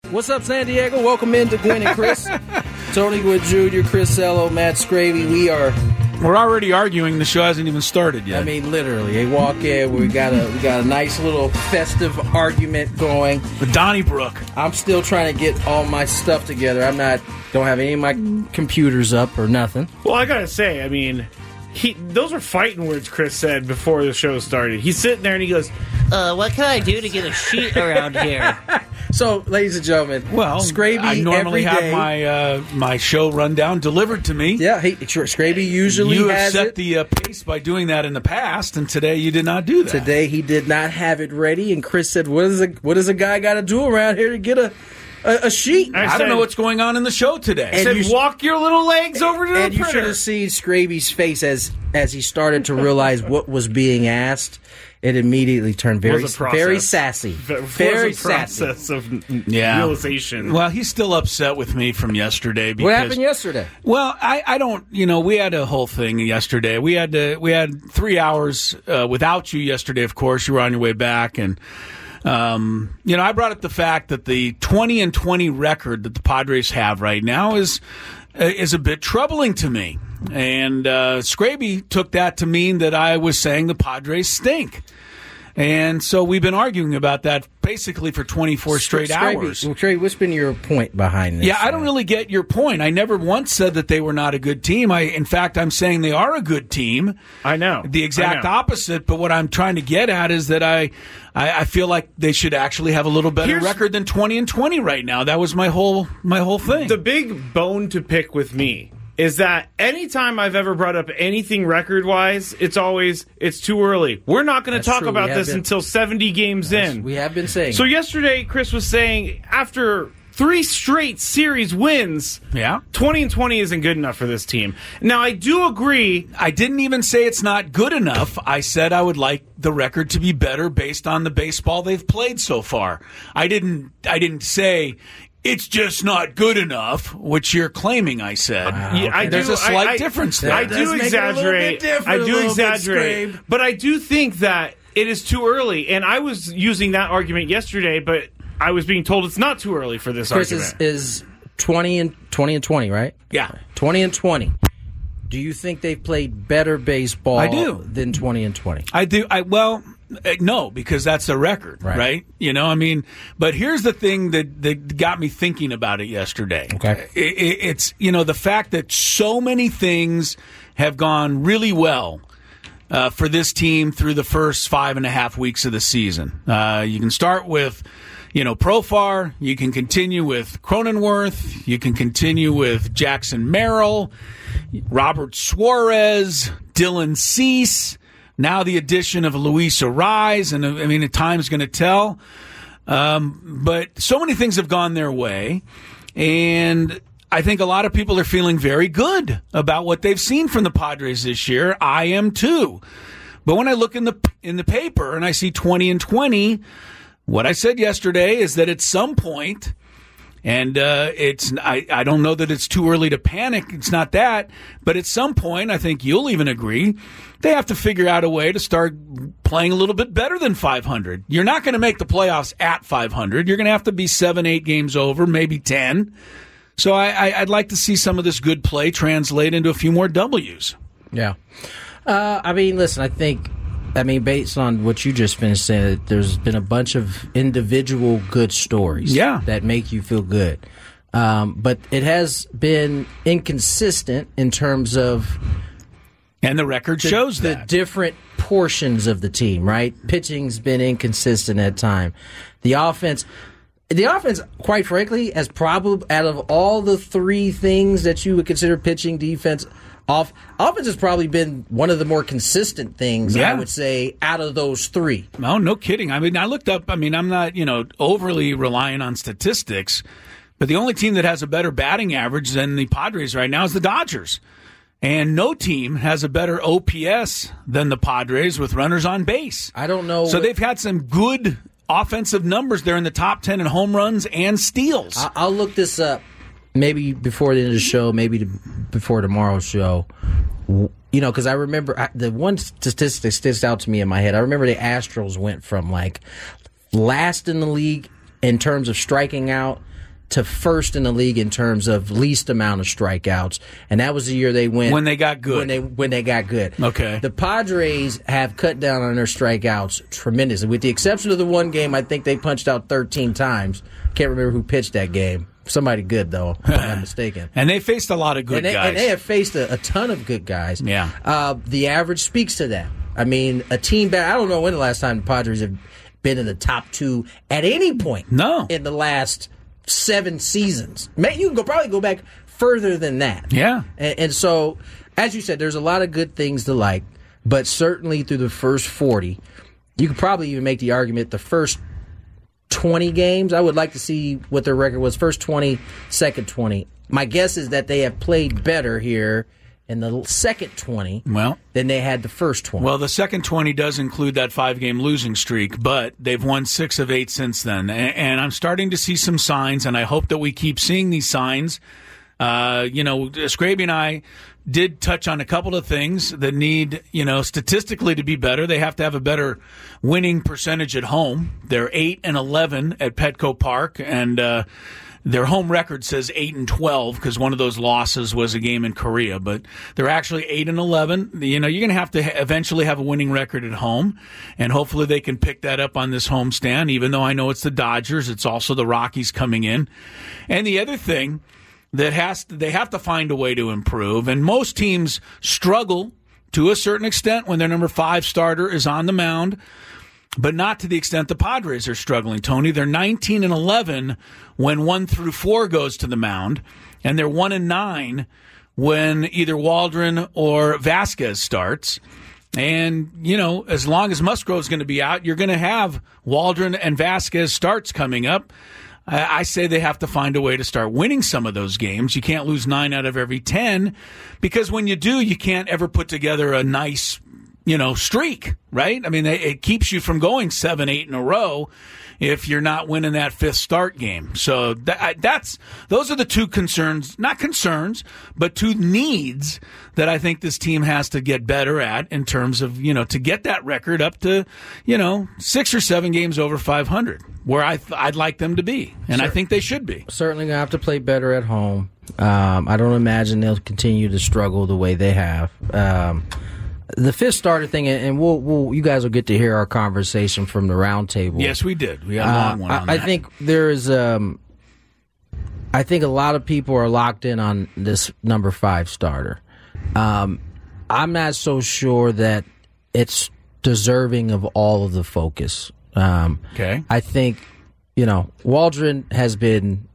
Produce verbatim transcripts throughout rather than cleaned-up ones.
What's up, San Diego? Welcome into Gwen and Chris. Tony Gwynn Junior, Chris Ello, Matt Scravy. We are... We're already arguing. The show hasn't even started yet. I mean, literally. They walk in. We got a we got a nice little festive argument going. With Donnybrook. I'm still trying to get all my stuff together. I'm not... Don't have any of my computers up or nothing. Well, I gotta say, I mean... He, those are fighting words Chris said before the show started. He's sitting there and he goes, uh, what can I do to get a sheet around here? So, ladies and gentlemen, well, Scravy I normally every day, have my uh, my show rundown delivered to me. Yeah, he, Scravy usually you has have set it. the uh, pace by doing that in the past, and today you did not do that. Today he did not have it ready, and Chris said, "What is a what does a guy got to do around here to get a a, a sheet?" I, I said, don't know what's going on in the show today. I said, you, walk your little legs over to the and you printer. should have seen Scravy's face as as he started to realize what was being asked. It immediately turned very, very sassy. V- very was a process sassy. of yeah. realization. Well, he's still upset with me from yesterday. Because, what happened yesterday? Well, I, I don't. You know, we had a whole thing yesterday. We had to, we had three hours uh, without you yesterday. Of course, you were on your way back, and um, you know, I brought up the fact that the twenty and twenty record that the Padres have right now is is a bit troubling to me. And uh, Scraby took that to mean that I was saying the Padres stink. And so we've been arguing about that basically for twenty-four straight Scraby, hours. Well, Trey, what's been your point behind this? Yeah, I don't really get your point. I never once said that they were not a good team. I, in fact, I'm saying they are a good team. I know. The exact I know. opposite, but what I'm trying to get at is that I, I, I feel like they should actually have a little better Here's, record than twenty and twenty right now. That was my whole my whole thing. The big bone to pick with me is that anytime I've ever brought up anything record-wise, it's always, it's too early. We're not going to talk true. about this been, until seventy games in. We have been saying. So yesterday, Chris was saying, after three straight series wins, yeah. twenty and twenty isn't good enough for this team. Now, I do agree. I didn't even say it's not good enough. I said I would like the record to be better based on the baseball they've played so far. I didn't, I didn't say... It's just not good enough, which you're claiming, I said. Wow, yeah, okay. I do, There's a slight I, I, difference there. I do exaggerate. I do exaggerate. But I do think that it is too early. And I was using that argument yesterday, but I was being told it's not too early for this Chris argument. is, is twenty and twenty and twenty, right? Yeah. twenty and twenty. Do you think they've played better baseball I do. than twenty and twenty? I do. I well, uh, no, because that's the record, right. right? You know, I mean, but here's the thing that, that got me thinking about it yesterday. Okay. It, it, it's, you know, the fact that so many things have gone really well uh, for this team through the first five and a half weeks of the season. Uh, you can start with, you know, Profar. You can continue with Cronenworth. You can continue with Jackson Merrill, Robert Suarez, Dylan Cease. Now the addition of Luis Arraez, and I mean, time's going to tell. Um, but so many things have gone their way, and I think a lot of people are feeling very good about what they've seen from the Padres this year. I am too. But when I look in the in the paper and I see twenty and twenty, what I said yesterday is that at some point, and uh, it's I, I don't know that it's too early to panic. It's not that. But at some point, I think you'll even agree, they have to figure out a way to start playing a little bit better than five hundred. You're not going to make the playoffs at five hundred. You're going to have to be seven, eight games over, maybe ten. So I, I, I'd like to see some of this good play translate into a few more W's. Yeah. Uh, I mean, listen, I think, I mean, based on what you just finished saying, there's been a bunch of individual good stories yeah. that make you feel good. Um, but it has been inconsistent in terms of... And the record the, shows the that. different portions of the team, right? Pitching's been inconsistent at time. The offense... The offense, quite frankly, has probably, out of all the three things that you would consider pitching, defense, off, offense has probably been one of the more consistent things, yeah. I would say, out of those three. No, no kidding. I mean, I looked up, I mean, I'm not, you know, overly relying on statistics, but the only team that has a better batting average than the Padres right now is the Dodgers. And no team has a better O P S than the Padres with runners on base. I don't know. So what, they've had some good offensive numbers. They're in the top ten in home runs and steals. I'll look this up maybe before the end of the show, maybe to, before tomorrow's show. You know, because I remember I, the one statistic that sticks out to me in my head. I remember the Astros went from like last in the league in terms of striking out to first in the league in terms of least amount of strikeouts, and that was the year they went when they got good. When they when they got good. Okay. The Padres have cut down on their strikeouts tremendously. With the exception of the one game, I think they punched out thirteen times. Can't remember who pitched that game. Somebody good, though, if I'm not mistaken. And they faced a lot of good and they, guys. And they have faced a, a ton of good guys. Yeah. Uh, the average speaks to that. I mean, a team back. I don't know when the last time the Padres have been in the top two at any point. No. In the last seven seasons. You can go probably go back further than that. Yeah. And, and so, as you said, there's a lot of good things to like, but certainly through the first forty, you could probably even make the argument the first twenty games. I would like to see what their record was. First twenty, second twenty. My guess is that they have played better here in the second twenty well, than they had the first twenty. Well, the second twenty does include that five-game losing streak, but they've won six of eight since then. And, and I'm starting to see some signs, and I hope that we keep seeing these signs. Uh, you know, Scraby and I did touch on a couple of things that need, you know, statistically to be better. They have to have a better winning percentage at home. They're eight and eleven at Petco Park, and uh, their home record says eight and twelve because one of those losses was a game in Korea. But they're actually eight and eleven. You know, you're going to have to ha- eventually have a winning record at home, and hopefully they can pick that up on this homestand. Even though I know it's the Dodgers, it's also the Rockies coming in. And the other thing that has to, they have to find a way to improve, and most teams struggle to a certain extent when their number five starter is on the mound, but not to the extent the Padres are struggling, Tony. They're nineteen and eleven when one through four goes to the mound, and they're one and nine when either Waldron or Vasquez starts. And, you know, as long as Musgrove's going to be out, you're going to have Waldron and Vasquez starts coming up. I say they have to find a way to start winning some of those games. You can't lose nine out of every ten because when you do, you can't ever put together a nice, you know, streak, right? I mean, it keeps you from going seven, eight in a row if you're not winning that fifth start game. So that, that's those are the two concerns, not concerns, but two needs that I think this team has to get better at in terms of, you know, to get that record up to, you know, six or seven games over five hundred, where I th- I'd like them to be, and sure. I think they should be. Certainly going to have to play better at home. Um, I don't imagine they'll continue to struggle the way they have. Um, The fifth starter thing, and we'll, we'll, you guys will get to hear our conversation from the round table. Yes, we did. We had a long one uh, on I, that. I think there is, um, I think a lot of people are locked in on this number five starter. Um, I'm not so sure that it's deserving of all of the focus. Um, okay. I think, you know, Waldron has been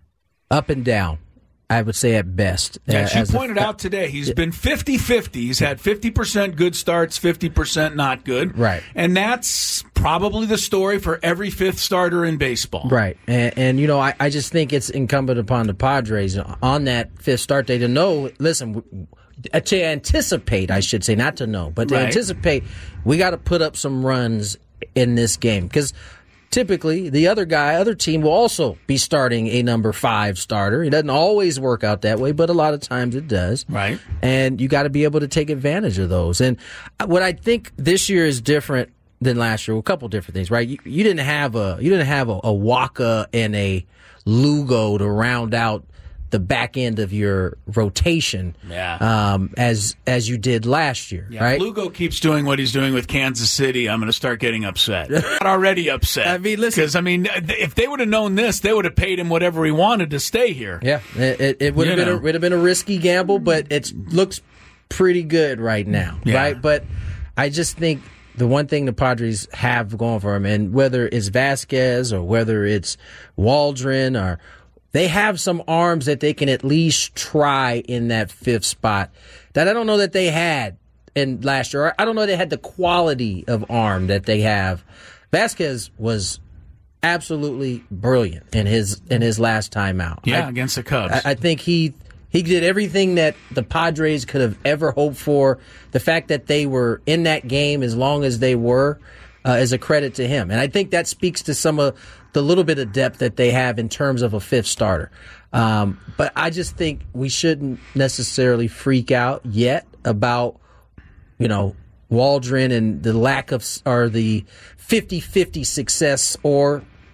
up and down. I would say at best. Yeah, uh, she pointed a, out today he's been fifty-fifty. He's had fifty percent good starts, fifty percent not good. Right. And that's probably the story for every fifth starter in baseball. Right. And, and you know, I, I just think it's incumbent upon the Padres on that fifth start day to know, listen, to anticipate, I should say, not to know, but to right. anticipate, we got to put up some runs in this game. Because typically, the other guy, other team will also be starting a number five starter. It doesn't always work out that way, but a lot of times it does. Right. And you got to be able to take advantage of those. And what I think this year is different than last year, well, a couple different things, right? You, you didn't have a you didn't have a, a Waka and a Lugo to round out the back end of your rotation, yeah. um, as as you did last year, yeah, right? If Lugo keeps doing what he's doing with Kansas City, I'm going to start getting upset. Not already upset. I mean, listen, because I mean, if they would have known this, they would have paid him whatever he wanted to stay here. Yeah, it, it would have been a, would have been a risky gamble, but it looks pretty good right now, yeah. right? But I just think the one thing the Padres have going for them, and whether it's Vasquez or whether it's Waldron or they have some arms that they can at least try in that fifth spot that I don't know that they had in last year. I don't know they had the quality of arm that they have. Vasquez was absolutely brilliant in his in his last time out. Yeah, I, against the Cubs. I, I think he he did everything that the Padres could have ever hoped for. The fact that they were in that game as long as they were uh, is a credit to him. And I think that speaks to some of the little bit of depth that they have in terms of a fifth starter. Um, but I just think we shouldn't necessarily freak out yet about, you know, Waldron and the lack of, or the fifty-fifty success or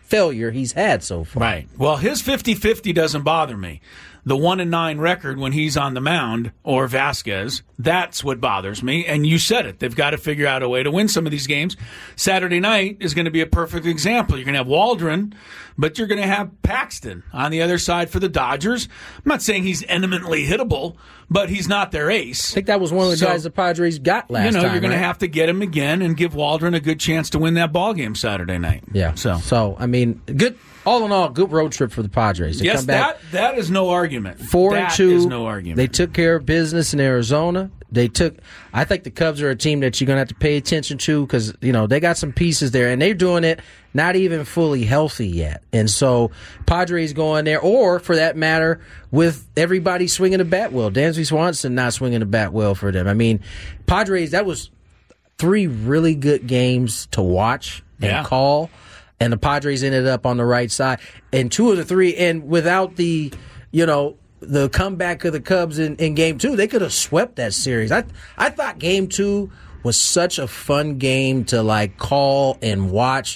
failure he's had so far. Right. Well, his fifty-fifty doesn't bother me. The one and nine record when he's on the mound, or Vasquez, that's what bothers me. And you said it. They've got to figure out a way to win some of these games. Saturday night is going to be a perfect example. You're going to have Waldron, but you're going to have Paxton on the other side for the Dodgers. I'm not saying he's eminently hittable, but he's not their ace. I think that was one of the so, guys the Padres got last time. You know, time, you're going right? to have to get him again and give Waldron a good chance to win that ball game Saturday night. Yeah. So, so I mean, good. All in all, good road trip for the Padres. They yes, come back that that is no argument. Four that and two. Is no argument. They took care of business in Arizona. They took. I think the Cubs are a team that you're going to have to pay attention to because you know they got some pieces there, and they're doing it not even fully healthy yet. And so Padres going there, or for that matter, with everybody swinging the bat well. Dansby Swanson not swinging the bat well for them. I mean, Padres. That was three really good games to watch and yeah. call. And the Padres ended up on the right side. And two of the three, and without the, you know, the comeback of the Cubs in, in game two, they could have swept that series. I I thought game two was such a fun game to, like, call and watch.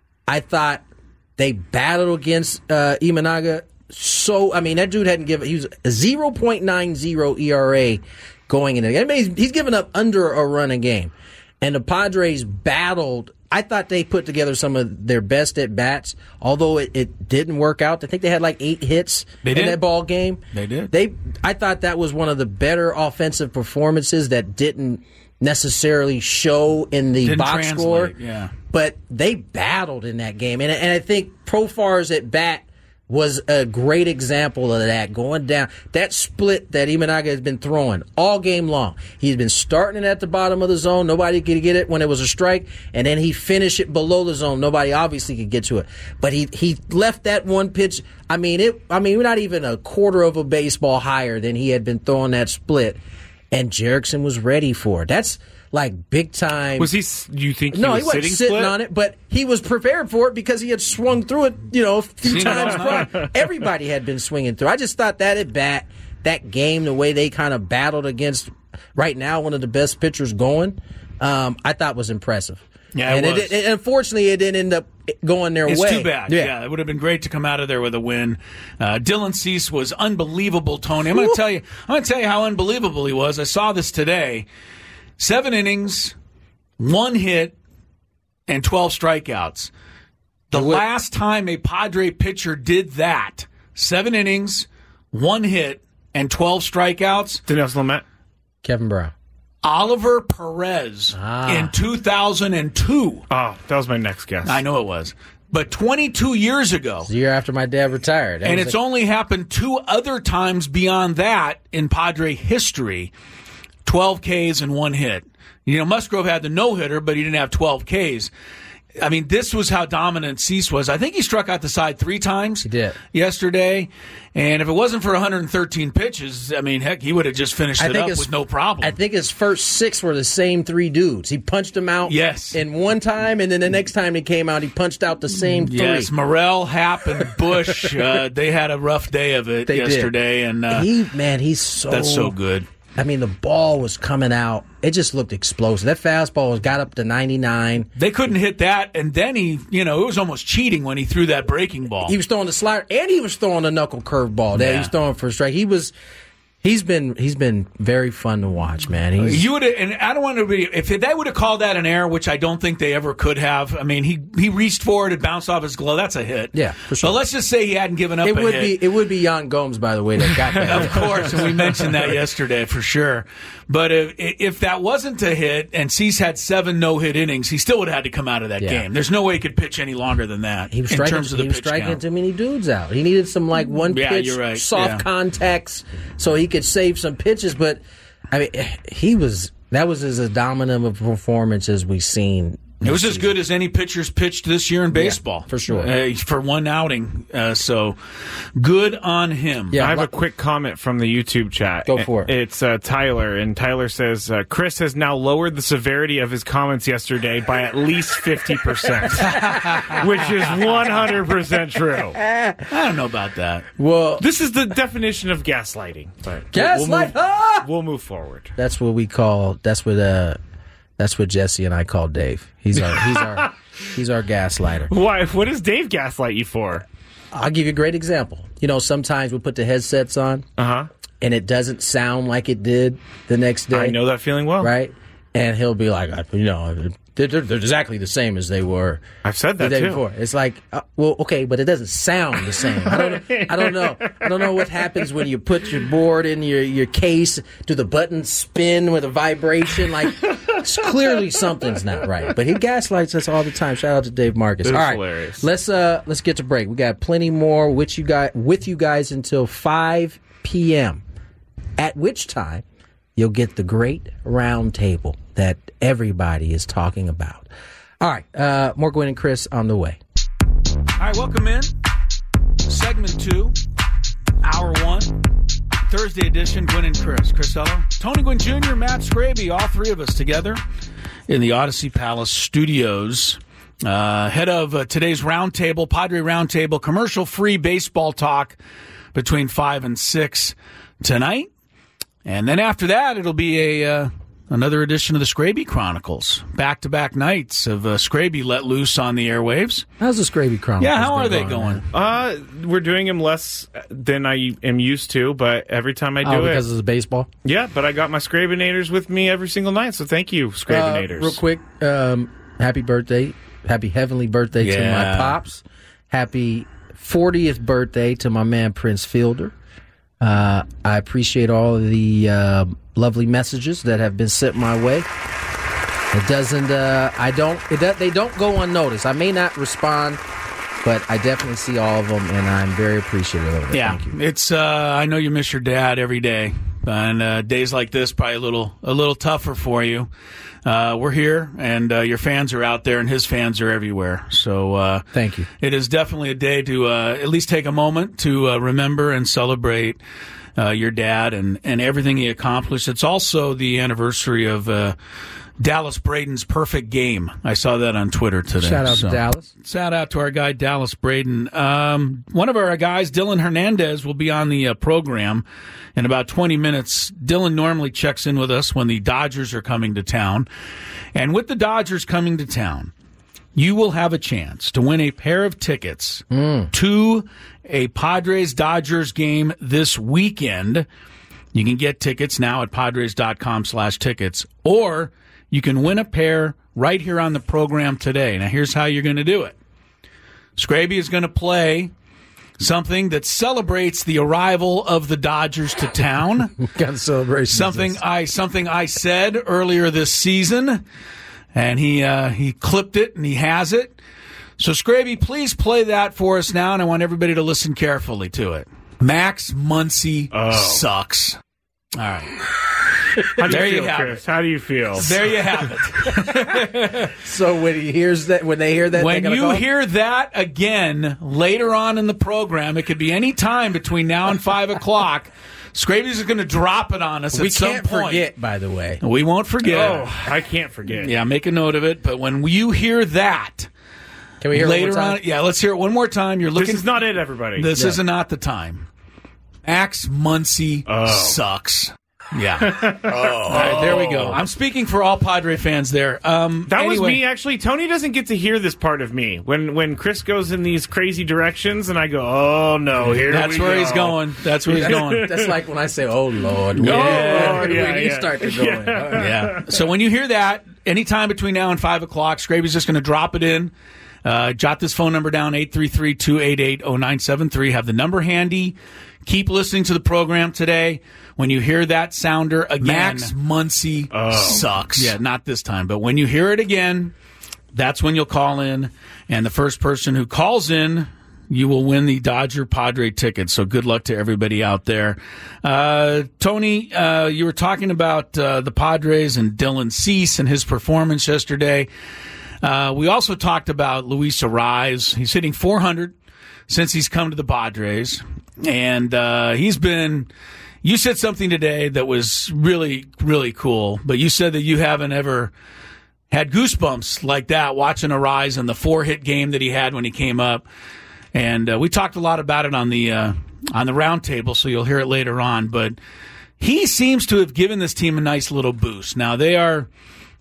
I thought they battled against uh, Imanaga. So, I mean, that dude hadn't given, he was a zero point nine oh E R A going into the game. He's, he's given up under a run a game. And the Padres battled. I thought they put together some of their best at bats, although it, it didn't work out. I think they had like eight hits they in did. that ball game. They did. They, I thought that was one of the better offensive performances that didn't necessarily show in the didn't box translate, score. Yeah. But they battled in that game, and and I think Profar's at bat was a great example of that, going down. That split that Imanaga has been throwing all game long. He's been starting it at the bottom of the zone. Nobody could get it when it was a strike, and then he finished it below the zone. Nobody obviously could get to it. But he he left that one pitch. I mean, it. I mean, we're not even a quarter of a baseball higher than he had been throwing that split, and Jerickson was ready for it. That's like big time. Was he? You think he no, was he wasn't sitting, sitting split? on it, but he was prepared for it because he had swung through it, you know, a few Seen it times all night. prior. Everybody had been swinging through. I just thought that at bat, that game, the way they kind of battled against right now one of the best pitchers going, um, I thought was impressive. Yeah, it and was. It, it, unfortunately, it didn't end up going their It's way. too bad. Yeah. yeah, it would have been great to come out of there with a win. Uh, Dylan Cease was unbelievable, Tony. I'm going to tell you. I'm going to tell you how unbelievable he was. I saw this today. Seven innings, one hit, and twelve strikeouts. The last time a Padre pitcher did that, seven innings, one hit, and twelve strikeouts. Dinelson Lamet. Kevin Brown. Oliver Perez Ah. in two thousand two. Oh, that was my next guess. I know it was. But twenty-two years ago. The year after my dad retired. That And was it's a- only happened two other times beyond that in Padre history. twelve Ks and one hit. You know, Musgrove had the no-hitter, but he didn't have twelve Ks. I mean, this was how dominant Cease was. I think he struck out the side three times He did. yesterday. And if it wasn't for one hundred thirteen pitches, I mean, heck, he would have just finished I it think up his- with no problem. I think his first six were the same three dudes. He punched them out Yes. in one time, and then the next time he came out, he punched out the same three. Yes, Morrell, Happ, and Bush, uh, they had a rough day of it They did. yesterday. And uh, he, man, he's so that's so good. I mean, the ball was coming out. It just looked explosive. That fastball was got up to ninety-nine. They couldn't hit that, and then he, you know, it was almost cheating when he threw that breaking ball. He was throwing the slider, and he was throwing a knuckle curveball that Yeah. he was throwing for a strike. He was, he's been, he's been very fun to watch, man. He's, You would, and I don't want to be. If they would have called that an error, which I don't think they ever could have. I mean, he he reached forward, it bounced off his glove. That's a hit. Yeah, for sure. But let's just say he hadn't given up. it a would hit. be, it would be Jan Gomes, by the way, that got that. Of course, and we mentioned that yesterday for sure. But if, if that wasn't a hit and Cease had seven no-hit innings, he still would have had to come out of that Yeah. game. There's no way he could pitch any longer than that He was in striking, terms of the he was pitch striking count. too many dudes out. He needed some like one Yeah, pitch, you're right. soft Yeah. contacts, so he could save some pitches. But I mean, he was that was as dominant of a performance as we've seen. It was as good as any pitchers pitched this year in baseball. for sure. Uh, for one outing. Uh, so good on him. Yeah. I have li- a quick comment from the YouTube chat. Go for it. It's uh, Tyler, and Tyler says uh, Chris has now lowered the severity of his comments yesterday by at least fifty percent, which is one hundred percent true. I don't know about that. Well, This is the definition of gaslighting. But gaslight. We'll move, ah! we'll move forward. That's what we call. That's what. Uh, that's what Jesse and I call Dave. He's our. He's our. He's our gaslighter. Why? What does Dave gaslight you for? I'll give you a great example. You know, sometimes we put the headsets on, uh-huh. and it doesn't sound like it did the next day. I know that feeling well. Right? And he'll be like, you know, they're, they're exactly the same as they were. I've said that the day too. Before. It's like, uh, well, okay, but it doesn't sound the same. I don't know. I don't know. I don't know what happens when you put your board in your, your case. Do the buttons spin with a vibration? Like, clearly something's not right. But he gaslights us all the time. Shout out to Dave Marcus. That's all right, hilarious. let's uh let's get to break. We got plenty more with you guys with you guys until five p.m. At which time you'll get the great round table that everybody is talking about. All right, uh, more Gwynn and Chris on the way. All right, welcome in. Segment two, hour one, Thursday edition, Gwynn and Chris. Chris Ello, Tony Gwynn Junior, Matt Scraby, all three of us together in the Odyssey Palace studios. Uh, head of uh, today's roundtable, Padre Roundtable, commercial-free baseball talk between five and six tonight. And then after that, it'll be a uh, another edition of the Scraby Chronicles. Back-to-back nights of uh, Scraby let loose on the airwaves. How's the Scraby Chronicles? Yeah, how are they going? going? Uh, we're doing them less than I am used to, but every time I do oh, it, because of the baseball. Yeah, but I got my Scrabinators with me every single night, so thank you, Scrabinators. Uh, real quick, um, happy birthday, happy heavenly birthday yeah. to my pops. Happy fortieth birthday to my man Prince Fielder. Uh, I appreciate all of the uh, lovely messages that have been sent my way. It doesn't. Uh, I don't. It does, they don't go unnoticed. I may not respond, but I definitely see all of them, and I'm very appreciative of it. Yeah, Thank you. it's. Uh, I know you miss your dad every day, and uh, days like this probably a little a little tougher for you. Uh, we're here, and uh, your fans are out there, and his fans are everywhere. So uh, thank you. It is definitely a day to uh, at least take a moment to uh, remember and celebrate uh, your dad and, and everything he accomplished. It's also the anniversary of uh, Dallas Braden's perfect game. I saw that on Twitter today. Shout out so, to Dallas. Shout out to our guy, Dallas Braden. Um, one of our guys, Dylan Hernandez, will be on the uh, program in about twenty minutes. Dylan normally checks in with us when the Dodgers are coming to town. And with the Dodgers coming to town, you will have a chance to win a pair of tickets mm. to a Padres-Dodgers game this weekend. You can get tickets now at Padres.com slash tickets, or you can win a pair right here on the program today. Now, here's how you're going to do it. Scraby is going to play something that celebrates the arrival of the Dodgers to town. Got a celebration. Something I something I said earlier this season, and he uh, he clipped it and he has it. So, Scraby, please play that for us now, and I want everybody to listen carefully to it. Max Muncy oh. sucks. All right. How do there you you feel, have Chris? it. How do you feel? There you have it. So when he hears that, when they hear that, when you call? hear that again later on in the program, it could be any time between now and five o'clock. Scraby's is going to drop it on us we at some can't point. forget, by the way. We won't forget. Oh, I can't forget. Yeah, make a note of it. But when you hear that, can we hear later it one more time? on? Yeah, let's hear it one more time. You're looking. This is not it, everybody. This yeah. is not the time. Max Muncy oh. sucks. Yeah. oh. All right, there we go. I'm speaking for all Padre fans there. Um, that anyway. was me, actually. Tony doesn't get to hear this part of me. When when Chris goes in these crazy directions, and I go, oh, no, here That's we where go. he's going. That's where he's going. That's like when I say, oh, Lord. Yeah. When yeah, you yeah. start to go Yeah. in. Right. Yeah. So when you hear that, anytime between now and five o'clock, Scraby's just going to drop it in. Uh, jot this phone number down, eight three three, two eight eight, zero nine seven three. Have the number handy. Keep listening to the program today. When you hear that sounder again, Max Muncy oh. sucks. Yeah, not this time. But when you hear it again, that's when you'll call in. And the first person who calls in, you will win the Dodger Padre ticket. So good luck to everybody out there. Uh, Tony, uh, you were talking about uh, the Padres and Dylan Cease and his performance yesterday. Uh, we also talked about Luis Arraez. He's hitting four hundred since he's come to the Padres. And uh, he's been... You said something today that was really, really cool, but you said that you haven't ever had goosebumps like that watching Arraez and the four-hit game that he had when he came up. And uh, we talked a lot about it on the uh, on the roundtable, so you'll hear it later on. But he seems to have given this team a nice little boost. Now, they are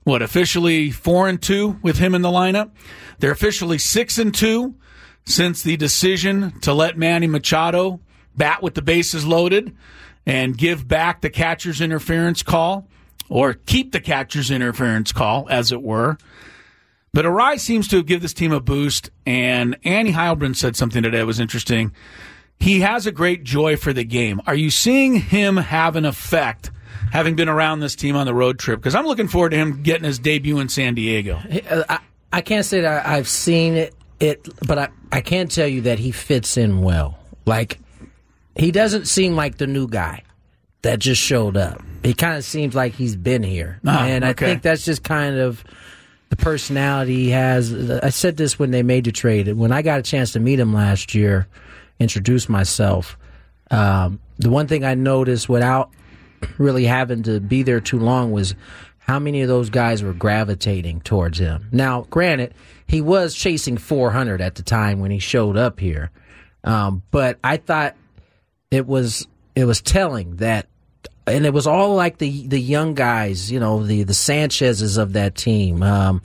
what, officially four and two with him in the lineup. They're officially six and two since the decision to let Manny Machado bat with the bases loaded and give back the catcher's interference call, or keep the catcher's interference call, as it were. But Arai seems to have given this team a boost, and Andy Heilbrunn said something today that was interesting. He has a great joy for the game. Are you seeing him have an effect, having been around this team on the road trip? Because I'm looking forward to him getting his debut in San Diego. I, I can't say that I've seen it, it but I, I can tell you that he fits in well. Like, he doesn't seem like the new guy that just showed up. He kind of seems like he's been here. Oh, and I okay. think that's just kind of the personality he has. I said this when they made the trade. When I got a chance to meet him last year, introduce myself, um, the one thing I noticed without really having to be there too long was how many of those guys were gravitating towards him. Now, granted, he was chasing four hundred at the time when he showed up here. Um, but I thought it was it was telling that, and it was all like the the young guys, you know, the the Sanchez's of that team. Um,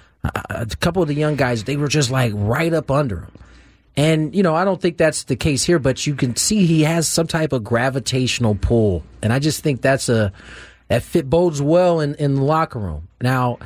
a couple of the young guys, they were just like right up under him. And, you know, I don't think that's the case here, but you can see he has some type of gravitational pull. And I just think that's a that fit bodes well in, in the locker room. Now,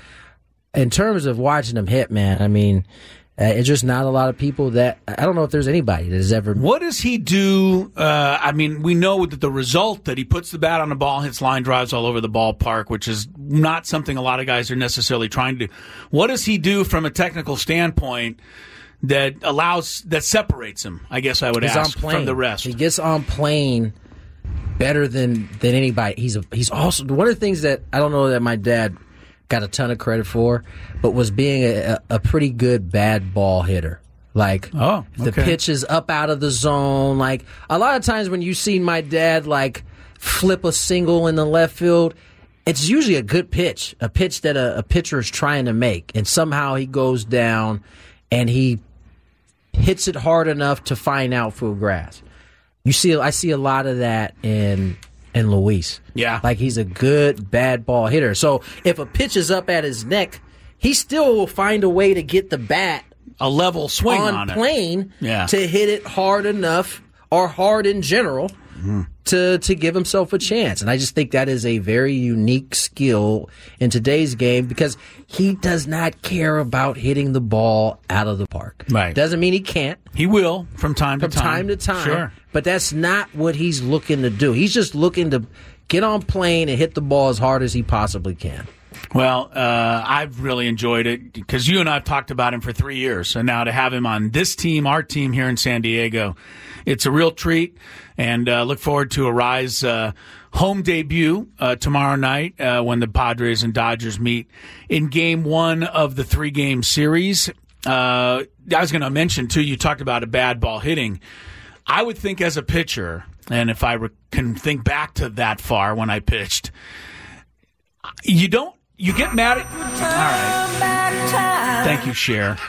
in terms of watching him hit, man, I mean, uh, it's just not a lot of people that, I don't know if there's anybody that has ever. What does he do? Uh, I mean, we know that the result that he puts the bat on the ball, hits line drives all over the ballpark, which is not something a lot of guys are necessarily trying to do. What does he do from a technical standpoint that allows, that separates him, I guess I would He's ask, on plane. from the rest? He gets on plane better than, than anybody. He's a, he's also, one of the things that I don't know that my dad got a ton of credit for, but was being a, a pretty good bad ball hitter. Like, oh, okay. The pitch is up out of the zone. Like, a lot of times when you see my dad, like, flip a single in the left field, it's usually a good pitch, a pitch that a, a pitcher is trying to make. And somehow he goes down and he hits it hard enough to find outfield grass. You see, I see a lot of that in in Luis. Yeah, like he's a good bad ball hitter. So if a pitch is up at his neck, he still will find a way to get the bat a level swing on, on it. plane yeah. to hit it hard enough, or hard in general, mm. to to give himself a chance. And I just think that is a very unique skill in today's game, because he does not care about hitting the ball out of the park. Right. Doesn't mean he can't. He will from time from to time. From time to time. Sure. But that's not what he's looking to do. He's just looking to get on plane and hit the ball as hard as he possibly can. Well, uh, I've really enjoyed it because you and I have talked about him for three years. And now to have him on this team, our team here in San Diego, it's a real treat. And uh, look forward to Arai's uh, home debut uh, tomorrow night uh, when the Padres and Dodgers meet in game one of the three-game series. Uh, I was going to mention, too, you talked about a bad ball hitting. I would think as a pitcher, and if I re- can think back to that far when I pitched, you don't, you get mad at, all right. Thank you, Cher.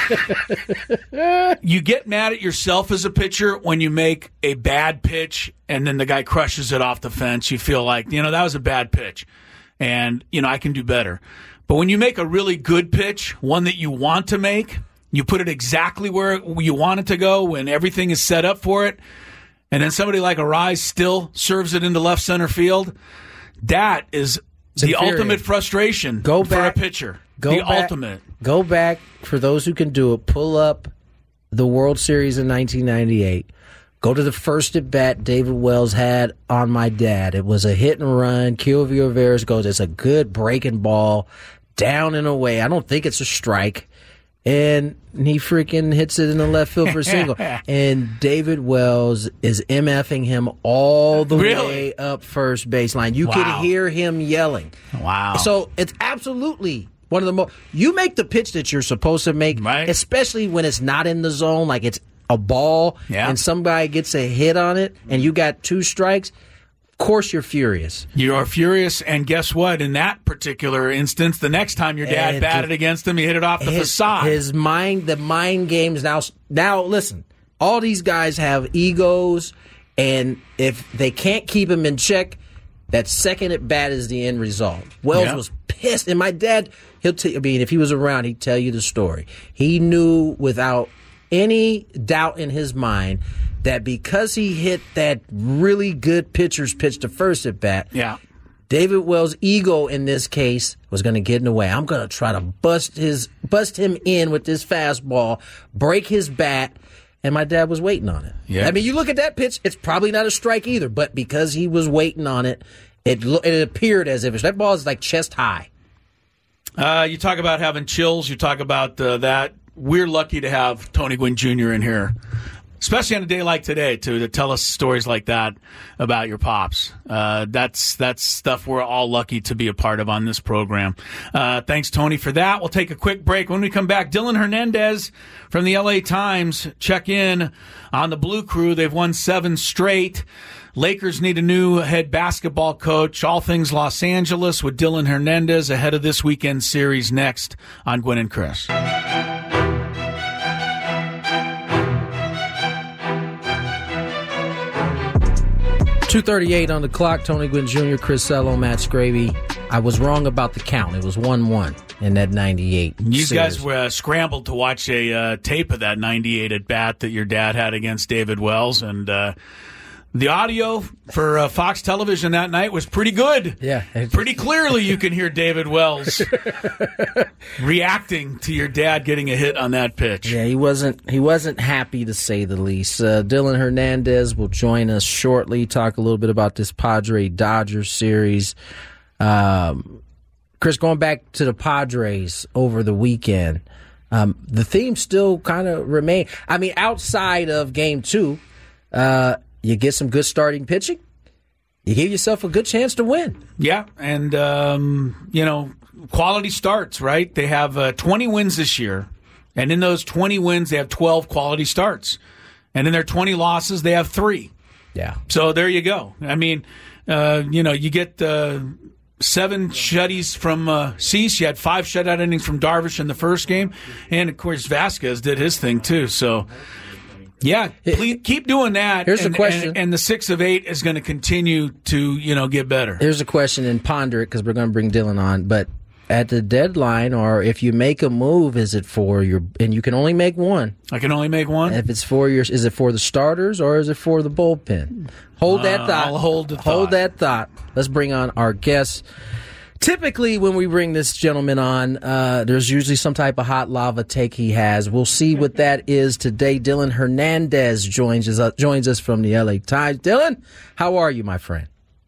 You get mad at yourself as a pitcher when you make a bad pitch and then the guy crushes it off the fence. You feel like, you know, that was a bad pitch and, you know, I can do better. But when you make a really good pitch, one that you want to make, you put it exactly where you want it to go when everything is set up for it, and then somebody like Arai still serves it into left center field, that is it's the infuriating. Ultimate frustration go for back, a pitcher. Go the back, ultimate. Go back, for those who can do it, pull up the World Series in nineteen ninety-eight. Go to the first at bat David Wells had on my dad. It was a hit and run. Kilvio Rivera goes, it's a good breaking ball down and away. I don't think it's a strike. And he freaking hits it in the left field for a single. And David Wells is MFing him all the really? way up first baseline. You wow. could hear him yelling. Wow. So it's absolutely one of the most... You make the pitch that you're supposed to make, right. especially when it's not in the zone, like it's a ball, yeah. and some guy gets a hit on it, and you got two strikes. Of course you're furious. You are furious, and guess what? In that particular instance, the next time your dad and batted it, against him, he hit it off the his, facade. His mind, the mind games now. Now, listen, all these guys have egos, and if they can't keep him in check, That second at bat is the end result. Wells yeah. was pissed, and my dad, he'll tell. I mean, if he was around, he'd tell you the story. He knew without any doubt in his mind that because he hit that really good pitcher's pitch to first at bat, yeah. David Wells' ego in this case was going to get in the way. I'm going to try to bust his bust him in with this fastball, break his bat, and my dad was waiting on it. Yeah. I mean, you look at that pitch, it's probably not a strike either, but because he was waiting on it, it, it appeared as if it, that ball is like chest high. Uh, you talk about having chills. You talk about uh, that. We're lucky to have Tony Gwynn Junior in here, especially on a day like today, to, to tell us stories like that about your pops. Uh, that's that's stuff we're all lucky to be a part of on this program. Uh, thanks, Tony, for that. We'll take a quick break. When we come back, Dylan Hernandez from the L A Times check in on the Blue Crew. They've won seven straight. Lakers need a new head basketball coach. All things Los Angeles with Dylan Hernandez ahead of this weekend series next on Gwynn and Chris. two thirty-eight on the clock. Tony Gwynn Junior, Chris Sello, Matt Scraby. I was wrong about the count. It was one one in that ninety-eight. You series. guys were uh, scrambled to watch a uh, tape of that ninety-eight at bat that your dad had against David Wells, and uh, the audio for uh, Fox Television that night was pretty good. Yeah. Pretty clearly you can hear David Wells reacting to your dad getting a hit on that pitch. Yeah, he wasn't he wasn't happy, to say the least. Uh, Dylan Hernandez will join us shortly, talk a little bit about this Padres-Dodgers series. Um, Chris, going back to the Padres over the weekend, um, the theme still kind of remain. I mean, outside of game two, uh, you get some good starting pitching, you give yourself a good chance to win. Yeah, and, um, you know, quality starts, right? They have uh, twenty wins this year, and in those twenty wins, they have twelve quality starts. And in their twenty losses, they have three. Yeah. So there you go. I mean, uh, you know, you get uh, seven shutties from uh, Cease. You had five shutout innings from Darvish in the first game. And, of course, Vasquez did his thing, too. So, yeah, please keep doing that. Here's and, a question. And, and the six of eight is going to continue to, you know, get better. Here's a question, and ponder it because we're going to bring Dylan on. But at the deadline, or if you make a move, is it for your, and you can only make one. I can only make one? If it's for your, is it for the starters or is it for the bullpen? Hold that Uh, thought. I'll hold the thought. Hold that thought. Let's bring on our guests. Typically, when we bring this gentleman on, uh, there's usually some type of hot lava take he has. We'll see what that is today. Dylan Hernandez joins us, uh, joins us from the L A Times. Dylan, how are you, my friend?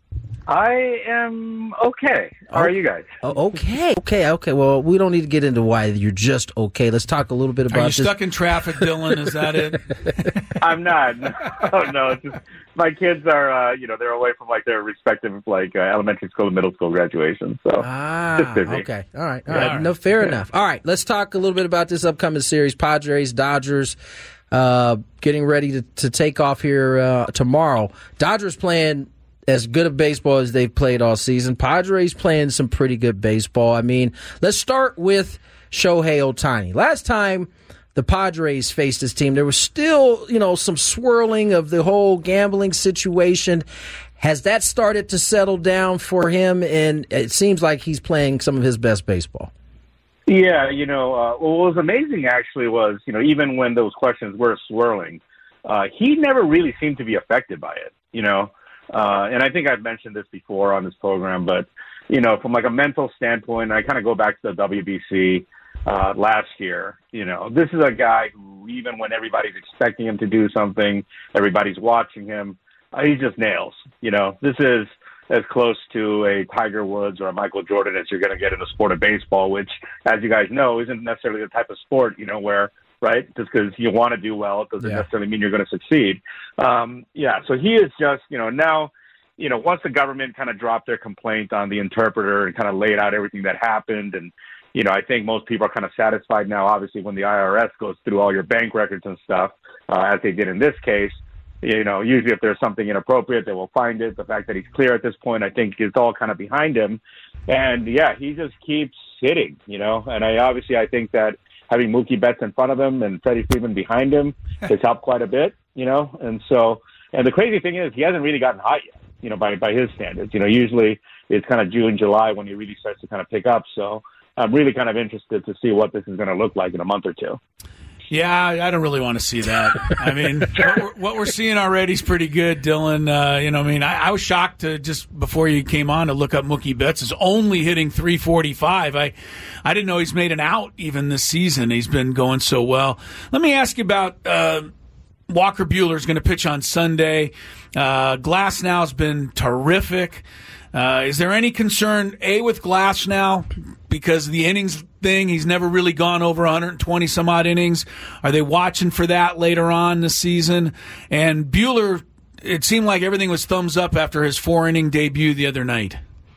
I am okay. How are you guys? Oh, okay, okay, okay. Well, we don't need to get into why you're just okay. Let's talk a little bit about Are you this. stuck in traffic, Dylan? Is that it? I'm not. No, no. It's just, my kids are, uh, you know, they're away from like their respective like uh, elementary school and middle school graduations. So Ah, just busy. okay. All right. All Yeah, right. all right. No, fair enough. All right. Let's talk a little bit about this upcoming series. Padres, Dodgers, uh, getting ready to, to take off here uh, tomorrow. Dodgers playing as good of baseball as they've played all season. Padres playing some pretty good baseball. I mean, let's start with Shohei Ohtani. Last time the Padres faced this team, there was still, you know, some swirling of the whole gambling situation. Has that started to settle down for him? And it seems like he's playing some of his best baseball. Yeah, you know, uh, what was amazing actually was, you know, even when those questions were swirling, uh, he never really seemed to be affected by it, you know. Uh, and I think I've mentioned this before on this program, but, you know, from like a mental standpoint, I kind of go back to the W B C uh, last year. You know, this is a guy who, even when everybody's expecting him to do something, everybody's watching him, uh, he just nails. You know, this is as close to a Tiger Woods or a Michael Jordan as you're going to get in the sport of baseball, which, as you guys know, isn't necessarily the type of sport, you know, where, right, just because you want to do well, it doesn't Yeah. necessarily mean you're going to succeed. Um, yeah, so he is just, you know, now, you know, once the government kind of dropped their complaint on the interpreter and kind of laid out everything that happened, and, you know, I think most people are kind of satisfied now, obviously, when the I R S goes through all your bank records and stuff, uh, as they did in this case. You know, usually if there's something inappropriate, they will find it. The fact that he's clear at this point, I think, is all kind of behind him. And, yeah, he just keeps hitting, you know. And I obviously I think that having Mookie Betts in front of him and Freddie Freeman behind him has helped quite a bit, you know. And so, and the crazy thing is he hasn't really gotten hot yet. you know, by, by his standards. You know, usually it's kind of June, July when he really starts to kind of pick up. So I'm really kind of interested to see what this is going to look like in a month or two. Yeah, I don't really want to see that. I mean, what, we're, what we're seeing already is pretty good, Dylan. Uh, you know, I mean, I, I was shocked to just before you came on to look up Mookie Betts is only hitting three forty-five. I, I didn't know he's made an out even this season. He's been going so well. Let me ask you about uh, Walker Buehler is going to pitch on Sunday. Uh, Glasnow has been terrific. Uh, is there any concern, A, with Glasnow because of the innings thing? He's never really gone over one hundred twenty some odd innings. Are they watching for that later on this season? And Buehler, it seemed like everything was thumbs up after his four inning debut the other night.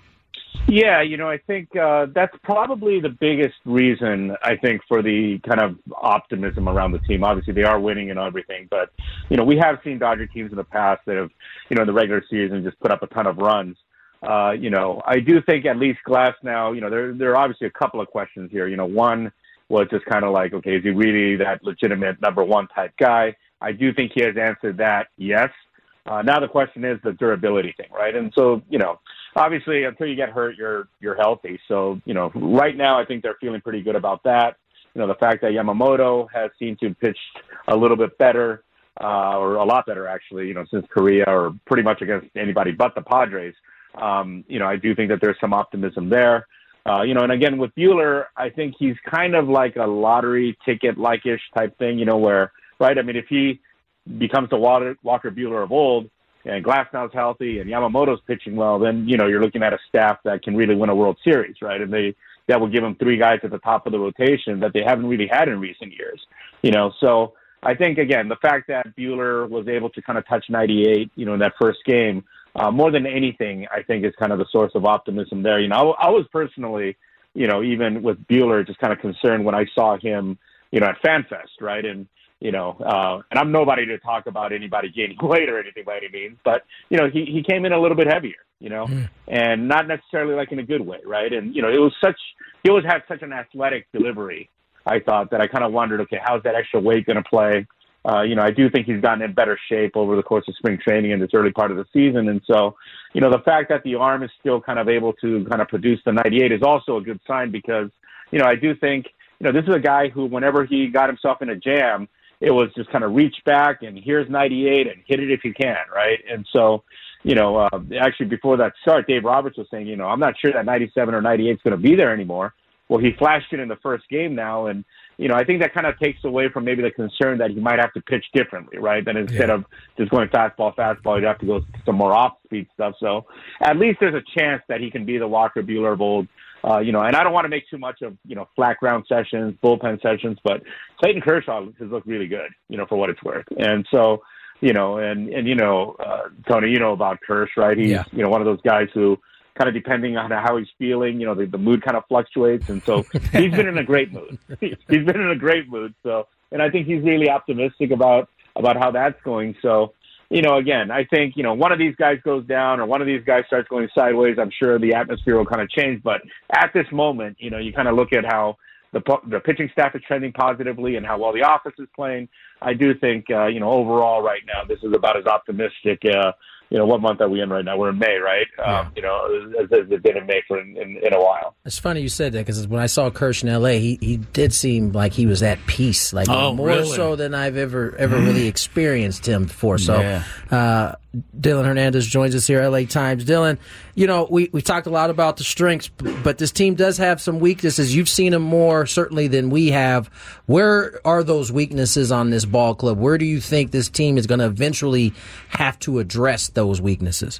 Yeah, you know, I think uh, that's probably the biggest reason, I think, for the kind of optimism around the team. Obviously, they are winning and everything, but, you know, we have seen Dodger teams in the past that have, you know, in the regular season just put up a ton of runs. Uh, you know, I do think at least Glasnow, you know, there, there are obviously a couple of questions here. You know, one was just kind of like, okay, is he really that legitimate number one type guy? I do think he has answered that, yes. Uh, now the question is the durability thing, right? And so, you know, obviously until you get hurt, you're you're healthy. So, you know, right now I think they're feeling pretty good about that. You know, the fact that Yamamoto has seemed to pitch a little bit better, uh, or a lot better actually, you know, since Korea or pretty much against anybody but the Padres. Um, you know, I do think that there's some optimism there. Uh, you know, and again, with Buehler, I think he's kind of like a lottery ticket-like-ish type thing, you know, where, right, I mean, if he becomes the Walker, Walker Buehler of old and Glasnow's healthy and Yamamoto's pitching well, then, you know, you're looking at a staff that can really win a World Series, right? And they that will give them three guys at the top of the rotation that they haven't really had in recent years, you know. So I think, again, the fact that Buehler was able to kind of touch ninety-eight, you know, in that first game, Uh, more than anything, I think is kind of the source of optimism there. You know, I, I was personally, you know, even with Buehler, just kind of concerned when I saw him, you know, at FanFest, right? And, you know, uh, and I'm nobody to talk about anybody gaining weight or anything by any means, but, you know, he, he came in a little bit heavier, you know, mm. and not necessarily like in a good way, right? And, you know, it was such, he always had such an athletic delivery, I thought, that I kind of wondered, okay, how's that extra weight going to play? Uh, you know, I do think he's gotten in better shape over the course of spring training in this early part of the season. And so, you know, the fact that the arm is still kind of able to kind of produce the ninety-eight is also a good sign because, you know, I do think, you know, this is a guy who, whenever he got himself in a jam, it was just kind of reach back and here's ninety-eight and hit it if you can, right? And so, you know, uh, actually before that start, Dave Roberts was saying, you know, I'm not sure that ninety-seven or ninety-eight is going to be there anymore. Well, he flashed it in the first game now, and you know, I think that kind of takes away from maybe the concern that he might have to pitch differently, right? Then instead yeah. of just going fastball, fastball, you'd have to go some more off-speed stuff. So at least there's a chance that he can be the Walker Buehler of old. Uh, you know, and I don't want to make too much of, you know, flat ground sessions, bullpen sessions, but Clayton Kershaw has looked really good, you know, for what it's worth. And so, you know, and, and you know, uh, Tony, you know about Kersh, right? He's, yeah. you know, one of those guys who, kind of depending on how he's feeling, you know, the, the mood kind of fluctuates. And so he's been in a great mood. He's been in a great mood. So, and I think he's really optimistic about, about how that's going. So, you know, again, I think, you know, one of these guys goes down or one of these guys starts going sideways. I'm sure the atmosphere will kind of change. But at this moment, you know, you kind of look at how the, the pitching staff is trending positively and how well the offense is playing. I do think, uh, you know, overall right now, this is about as optimistic, uh, you know, what month are we in right now? We're in May, right? Yeah. Um, you know, as it's been in May for in, in, in a while. It's funny you said that because when I saw Kersh in L A, he, he did seem like he was at peace, like oh, more really? so than I've ever ever really experienced him before. So, yeah. uh, Dylan Hernandez joins us here, L A Times. Dylan, you know, we, we talked a lot about the strengths, but this team does have some weaknesses. You've seen them more certainly than we have. Where are those weaknesses on this ball club? Where do you think this team is going to eventually have to address those weaknesses?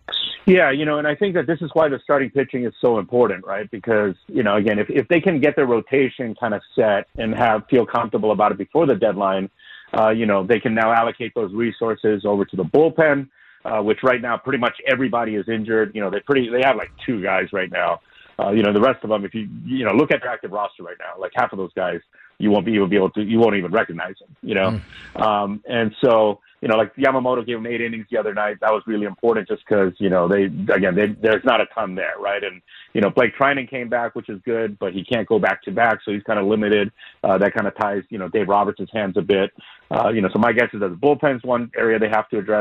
Yeah, you know, and I think that this is why the starting pitching is so important, right? Because, you know, again, if, if they can get their rotation kind of set and have feel comfortable about it before the deadline, uh, you know, they can now allocate those resources over to the bullpen, uh, which right now pretty much everybody is injured. You know, they pretty they have like two guys right now. Uh, you know, the rest of them, if you, you know, look at their active roster right now, like half of those guys, you won't be, you'll be able to, you won't even recognize them, you know? Mm. Um, and so, you know, like Yamamoto gave him eight innings the other night. That was really important just because, you know, they, again, they, there's not a ton there, right? And, you know, Blake Trinan came back, which is good, but he can't go back to back, so he's kind of limited. Uh, that kind of ties, you know, Dave Roberts' hands a bit. Uh, you know, so my guess is that the bullpen's one area they have to address.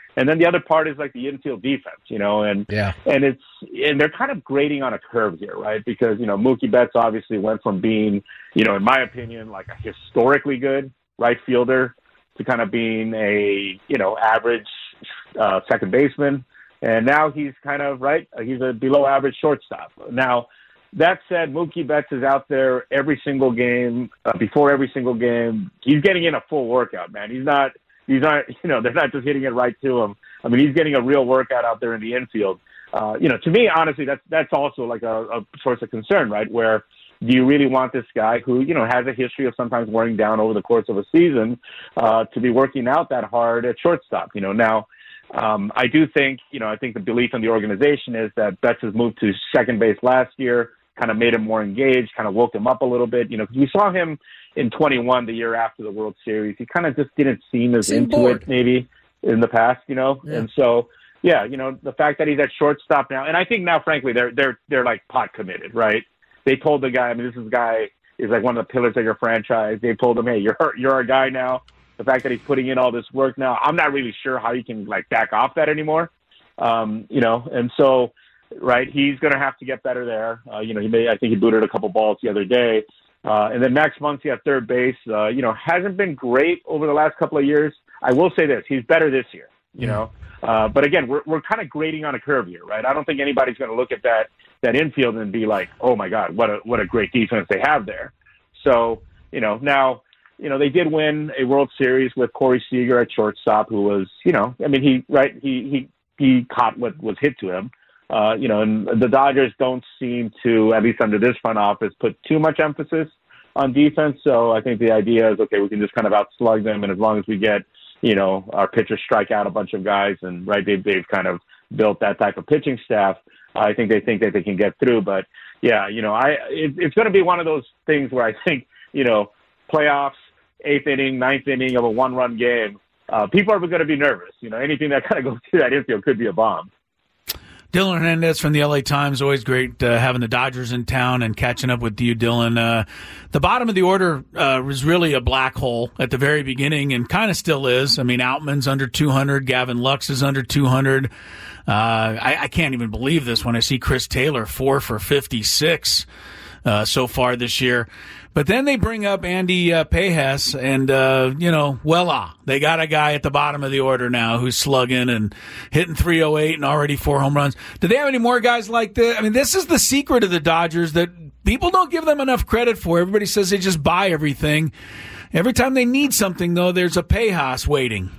And then the other part is like the infield defense, you know, and yeah. and it's and they're kind of grading on a curve here, right? Because, you know, Mookie Betts obviously went from being, you know, in my opinion, like a historically good right fielder to kind of being a, you know, average uh, second baseman. And now he's kind of, right, he's a below average shortstop. Now, that said, Mookie Betts is out there every single game, uh, before every single game. He's getting in a full workout, man. He's not, he's not, you know, they're not just hitting it right to him. I mean, he's getting a real workout out there in the infield. Uh, you know, to me, honestly, that's, that's also like a, a source of concern, right? Where do you really want this guy who, you know, has a history of sometimes wearing down over the course of a season, uh, to be working out that hard at shortstop? You know, now, um, I do think, you know, I think the belief in the organization is that Betts has moved to second base last year, kind of made him more engaged, kind of woke him up a little bit. You know, because we saw him in twenty-one, the year after the World Series. He kind of just didn't seem as Seemed into bored. it maybe in the past, you know. Yeah. And so, yeah, you know, the fact that he's at shortstop now, and I think now, frankly, they're they're they're like pot committed, right? They told the guy, I mean, this is the guy is like one of the pillars of your franchise. They told him, hey, you're you're our guy now. The fact that he's putting in all this work now, I'm not really sure how you can like back off that anymore. Um, you know, and so. Right, he's going to have to get better there. Uh, you know, he may. I think he booted a couple balls the other day, uh, and then Max Muncy at third base. Uh, you know, hasn't been great over the last couple of years. I will say this: he's better this year. You know, uh, but again, we're we're kind of grading on a curve here, right? I don't think anybody's going to look at that that infield and be like, oh my God, what a what a great defense they have there. So you know, now you know they did win a World Series with Corey Seager at shortstop, who was, you know, I mean, he right he he he caught what was hit to him. Uh, you know, and the Dodgers don't seem to, at least under this front office, put too much emphasis on defense. So I think the idea is, okay, we can just kind of outslug them. And as long as we get, you know, our pitchers strike out a bunch of guys, and right, they've, they've kind of built that type of pitching staff. I think they think that they can get through. But yeah, you know, I, it, it's going to be one of those things where I think, you know, playoffs, eighth inning, ninth inning of a one run game, uh, people are going to be nervous. You know, anything that kind of goes through that infield could be a bomb. Dylan Hernandez from the L A Times. Always great uh, having the Dodgers in town and catching up with you, Dylan. Uh, the bottom of the order uh, was really a black hole at the very beginning, and kind of still is. I mean, Outman's under two hundred. Gavin Lux is under two hundred. Uh, I, I can't even believe this when I see Chris Taylor, four for fifty-six uh, so far this year. But then they bring up Andy uh, Pages, and, uh, you know, voila, they got a guy at the bottom of the order now who's slugging and hitting three oh eight and already four home runs. Do they have any more guys like this? I mean, this is the secret of the Dodgers that people don't give them enough credit for. Everybody says they just buy everything. Every time they need something, though, there's a Pages waiting.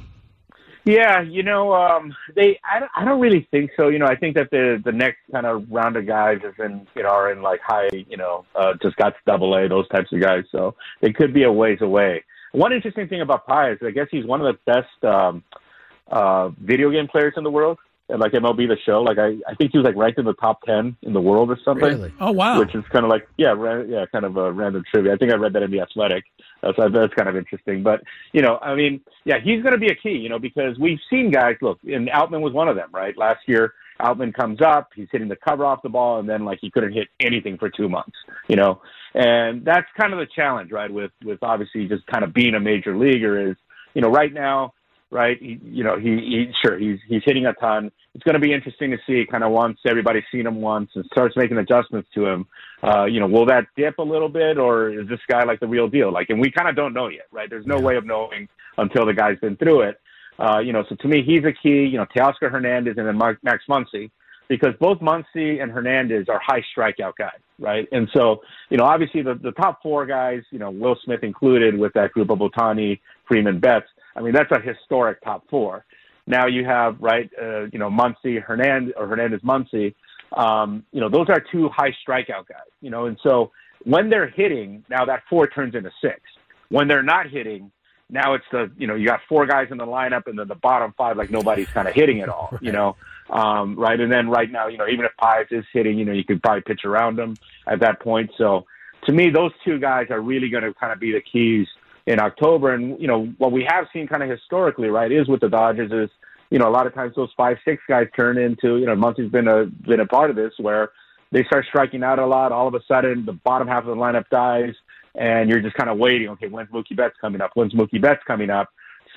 Yeah, you know, um, they. I don't, I don't really think so. You know, I think that the the next kind of round of guys is in, you know, are in like high, you know, uh, just got to double A, those types of guys. So they could be a ways away. One interesting thing about Pages, I guess he's one of the best um, uh, video game players in the world. And like M L B The Show, like I, I think he was like ranked in the top ten in the world or something. Really? Oh wow! Which is kind of like yeah, ra- yeah, kind of a random trivia. I think I read that in The Athletic. Uh, so that's kind of interesting. But you know, I mean, yeah, he's going to be a key. You know, because we've seen guys. Look, and Outman was one of them, right? Last year, Outman comes up, he's hitting the cover off the ball, and then like he couldn't hit anything for two months. You know, and that's kind of the challenge, right? With with obviously just kind of being a major leaguer is, you know, right now. Right, he, you know, he, he sure he's he's hitting a ton. It's going to be interesting to see kind of once everybody's seen him once and starts making adjustments to him. Uh, you know, will that dip a little bit, or is this guy like the real deal? Like, and we kind of don't know yet, right? There's no way of knowing until the guy's been through it. Uh, you know, so to me, he's a key. You know, Teoscar Hernandez and then Mark, Max Muncy, because both Muncy and Hernandez are high strikeout guys, right? And so, you know, obviously the the top four guys, you know, Will Smith included with that group of Ohtani, Freeman, Betts. I mean, that's a historic top four. Now you have, right, uh, you know, Muncy, Hernandez, or Hernandez, Muncy. Um, you know, those are two high strikeout guys, you know, and so when they're hitting, now that four turns into six. When they're not hitting, now it's the, you know, you got four guys in the lineup and then the bottom five, like nobody's kind of hitting at all, right. you know, um, right. And then right now, you know, even if Pages is hitting, you know, you could probably pitch around them at that point. So to me, those two guys are really going to kind of be the keys in October. And, you know, what we have seen kind of historically, right, is with the Dodgers is, you know, a lot of times those five, six guys turn into, you know, Muncy's been a, been a part of this where they start striking out a lot. All of a sudden, the bottom half of the lineup dies, and you're just kind of waiting. Okay, when's Mookie Betts coming up? When's Mookie Betts coming up? So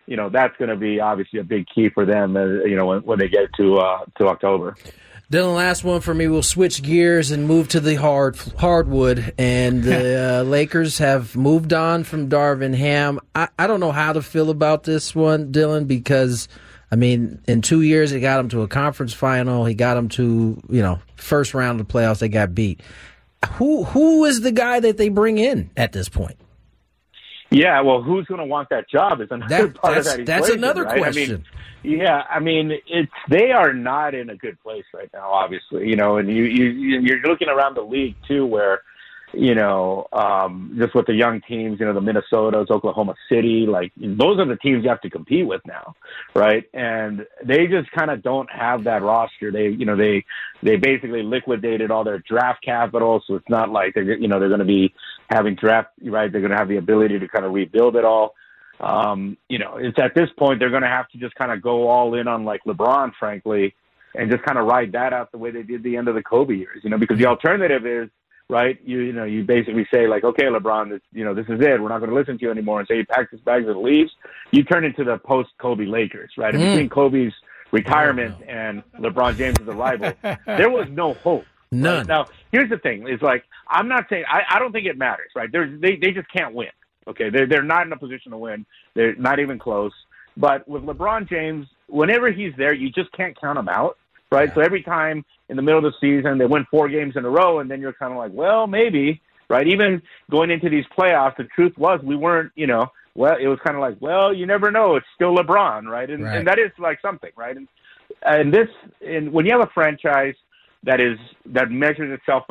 you know, that's going to be obviously a big key for them, uh, you know, when, when they get to uh, to October. Dylan, last one for me. We'll switch gears and move to the hard hardwood. And the uh, Lakers have moved on from Darvin Ham. I, I don't know how to feel about this one, Dylan, because, I mean, in two years, he got him to a conference final. He got him to, you know, first round of the playoffs. They got beat. Who Who is the guy that they bring in at this point? Yeah, well, who's going to want that job is another that, part that's, of that equation. That's another right? question. I mean, yeah, I mean, it's they are not in a good place right now, obviously. You know, and you, you you're looking around the league too, where you know, um, just with the young teams, you know, the Minnesotas, Oklahoma City, like those are the teams you have to compete with now, right? And they just kind of don't have that roster. They, you know, they they basically liquidated all their draft capital, so it's not like they're, you know, they're going to be having draft, right? They're going to have the ability to kind of rebuild it all. Um, you know, it's at this point they're going to have to just kind of go all in on like LeBron, frankly, and just kind of ride that out the way they did the end of the Kobe years, you know, because the alternative is, right, you you know, you basically say like, okay, LeBron, this, you know, this is it. We're not going to listen to you anymore, and say he packs his bags and leaves. You turn into the post-Kobe Lakers, right? And Mm. between Kobe's retirement oh, no. and LeBron James' arrival, there was no hope. None. Right? Now, here's the thing: is like I'm not saying I, I don't think it matters, right? There's they they just can't win. Okay, they're they're not in a position to win. They're not even close. But with LeBron James, whenever he's there, you just can't count him out, right? Yeah. So every time in the middle of the season they win four games in a row, and then you're kind of like, well, maybe, right? Even going into these playoffs, the truth was we weren't, you know, well, it was kind of like, well, you never know. It's still LeBron, right? And, right. and that is like something, right? And and this, and when you have a franchise that is that measures itself.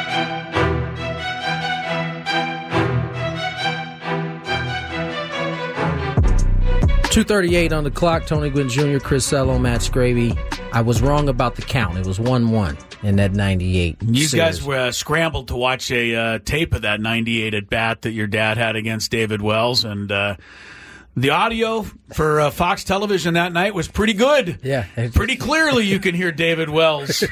two thirty-eight on the clock. Tony Gwynn Junior, Chris Sello, Matt Scraby. I was wrong about the count. It was one one in that ninety-eight. You series. guys were uh, scrambled to watch a uh, tape of that ninety-eight at bat that your dad had against David Wells, and uh, the audio for uh, Fox Television that night was pretty good. Yeah. Pretty clearly you can hear David Wells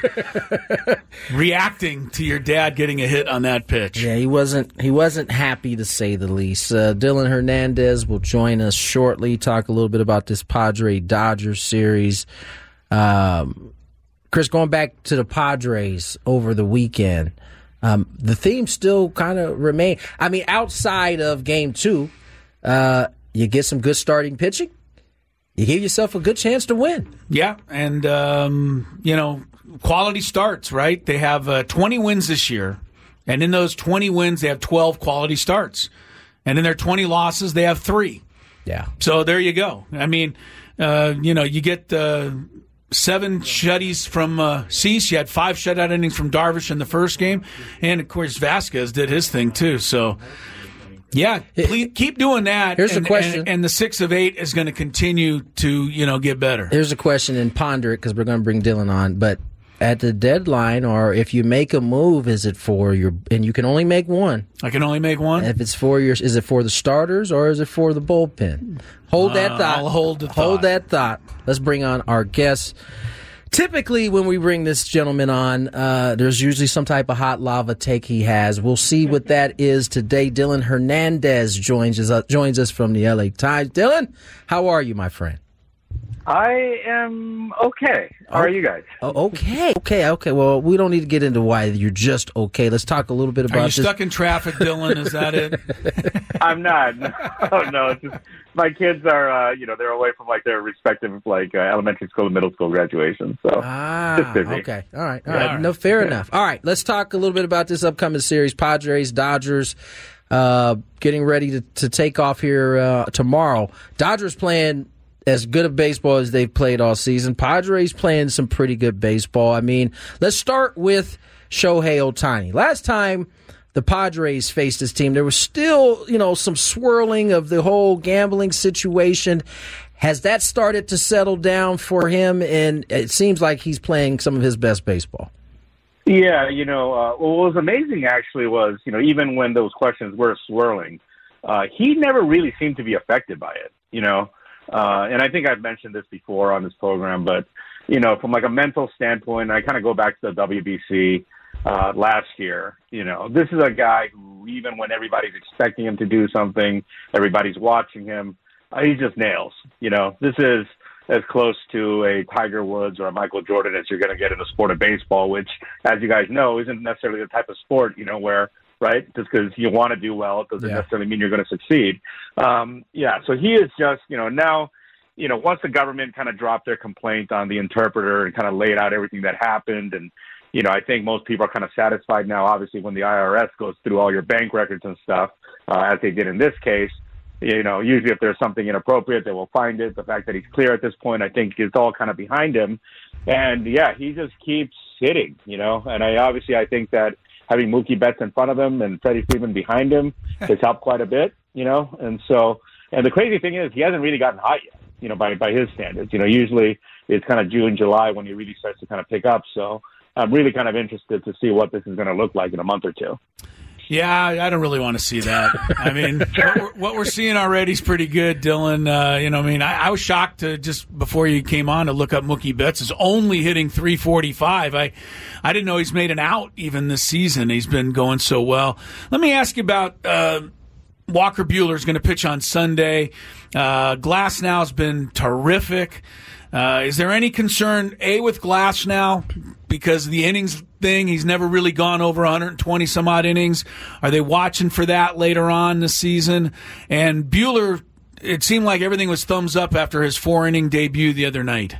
reacting to your dad getting a hit on that pitch. Yeah, he wasn't he wasn't happy, to say the least. Uh, Dylan Hernandez will join us shortly, talk a little bit about this Padres-Dodgers series. Um, Chris, going back to the Padres over the weekend, um, the theme still kind of remain. I mean, outside of game two, uh, you get some good starting pitching, you give yourself a good chance to win. Yeah, and, um, you know, quality starts, right? They have uh, twenty wins this year, and in those twenty wins, they have twelve quality starts. And in their twenty losses, they have three. Yeah. So there you go. I mean, uh, you know, you get uh, seven shutties from uh, Cease. You had five shutout innings from Darvish in the first game. And, of course, Vasquez did his thing, too. So, yeah, please keep doing that. Here's and, a question. And, and the six of eight is going to continue to, you know, get better. Here's a question, and ponder it because we're going to bring Dylan on. But at the deadline, or if you make a move, is it for your, and you can only make one. I can only make one? If it's for your, is it for the starters or is it for the bullpen? Hold that uh, thought. I'll hold the thought. Hold that thought. Let's bring on our guests. Typically, when we bring this gentleman on, uh, there's usually some type of hot lava take he has. We'll see what that is today. Dylan Hernandez joins us, uh, joins us from the L A Times. Dylan, how are you, my friend? I am okay. How oh, are you guys? Oh, okay, okay, okay. Well, we don't need to get into why you're just okay. Let's talk a little bit about. Are you this. stuck in traffic, Dylan? Is that it? I'm not. No, no. It's just, my kids are, uh, you know, they're away from like their respective like uh, elementary school and middle school graduations. So ah, just busy. okay, all right, all yeah, right. all right. No, fair yeah. enough. All right, let's talk a little bit about this upcoming series. Padres, Dodgers, uh, getting ready to, to take off here uh, tomorrow. Dodgers playing as good of baseball as they've played all season. Padres playing some pretty good baseball. I mean, let's start with Shohei Ohtani. Last time the Padres faced this team, there was still, you know, some swirling of the whole gambling situation. Has that started to settle down for him? And it seems like he's playing some of his best baseball. Yeah, you know, uh, what was amazing actually was, you know, even when those questions were swirling, uh, he never really seemed to be affected by it, you know. Uh, and I think I've mentioned this before on this program, but, you know, from like a mental standpoint, I kind of go back to the W B C uh, last year. You know, this is a guy who, even when everybody's expecting him to do something, everybody's watching him, uh, he just nails. You know, this is as close to a Tiger Woods or a Michael Jordan as you're going to get in the sport of baseball, which, as you guys know, isn't necessarily the type of sport, you know, where, right, just because you want to do well, it doesn't yeah. necessarily mean you're going to succeed. Um, yeah, so he is just, you know, now, you know, once the government kind of dropped their complaint on the interpreter and kind of laid out everything that happened, and, you know, I think most people are kind of satisfied now, obviously, when the I R S goes through all your bank records and stuff, uh, as they did in this case. You know, usually if there's something inappropriate, they will find it. The fact that he's clear at this point, I think, is all kind of behind him. And, yeah, he just keeps hitting, you know. And I obviously I think that having Mookie Betts in front of him and Freddie Freeman behind him has helped quite a bit, you know. And so, and the crazy thing is he hasn't really gotten hot yet, you know, by, by his standards. You know, usually it's kind of June, July when he really starts to kind of pick up. So I'm really kind of interested to see what this is going to look like in a month or two. Yeah, I don't really want to see that. I mean, what, we're, what we're seeing already is pretty good, Dylan. Uh, you know, I mean, I, I was shocked to just before you came on to look up Mookie Betts is only hitting three forty-five. I, I didn't know he's made an out even this season. He's been going so well. Let me ask you about uh, Walker Buehler is going to pitch on Sunday. Uh, Glasnow's been terrific. Uh, is there any concern, A, with Glasnow because of the innings thing? He's never really gone over one hundred twenty some odd innings. Are they watching for that later on this season? And Buehler, it seemed like everything was thumbs up after his four inning debut the other night.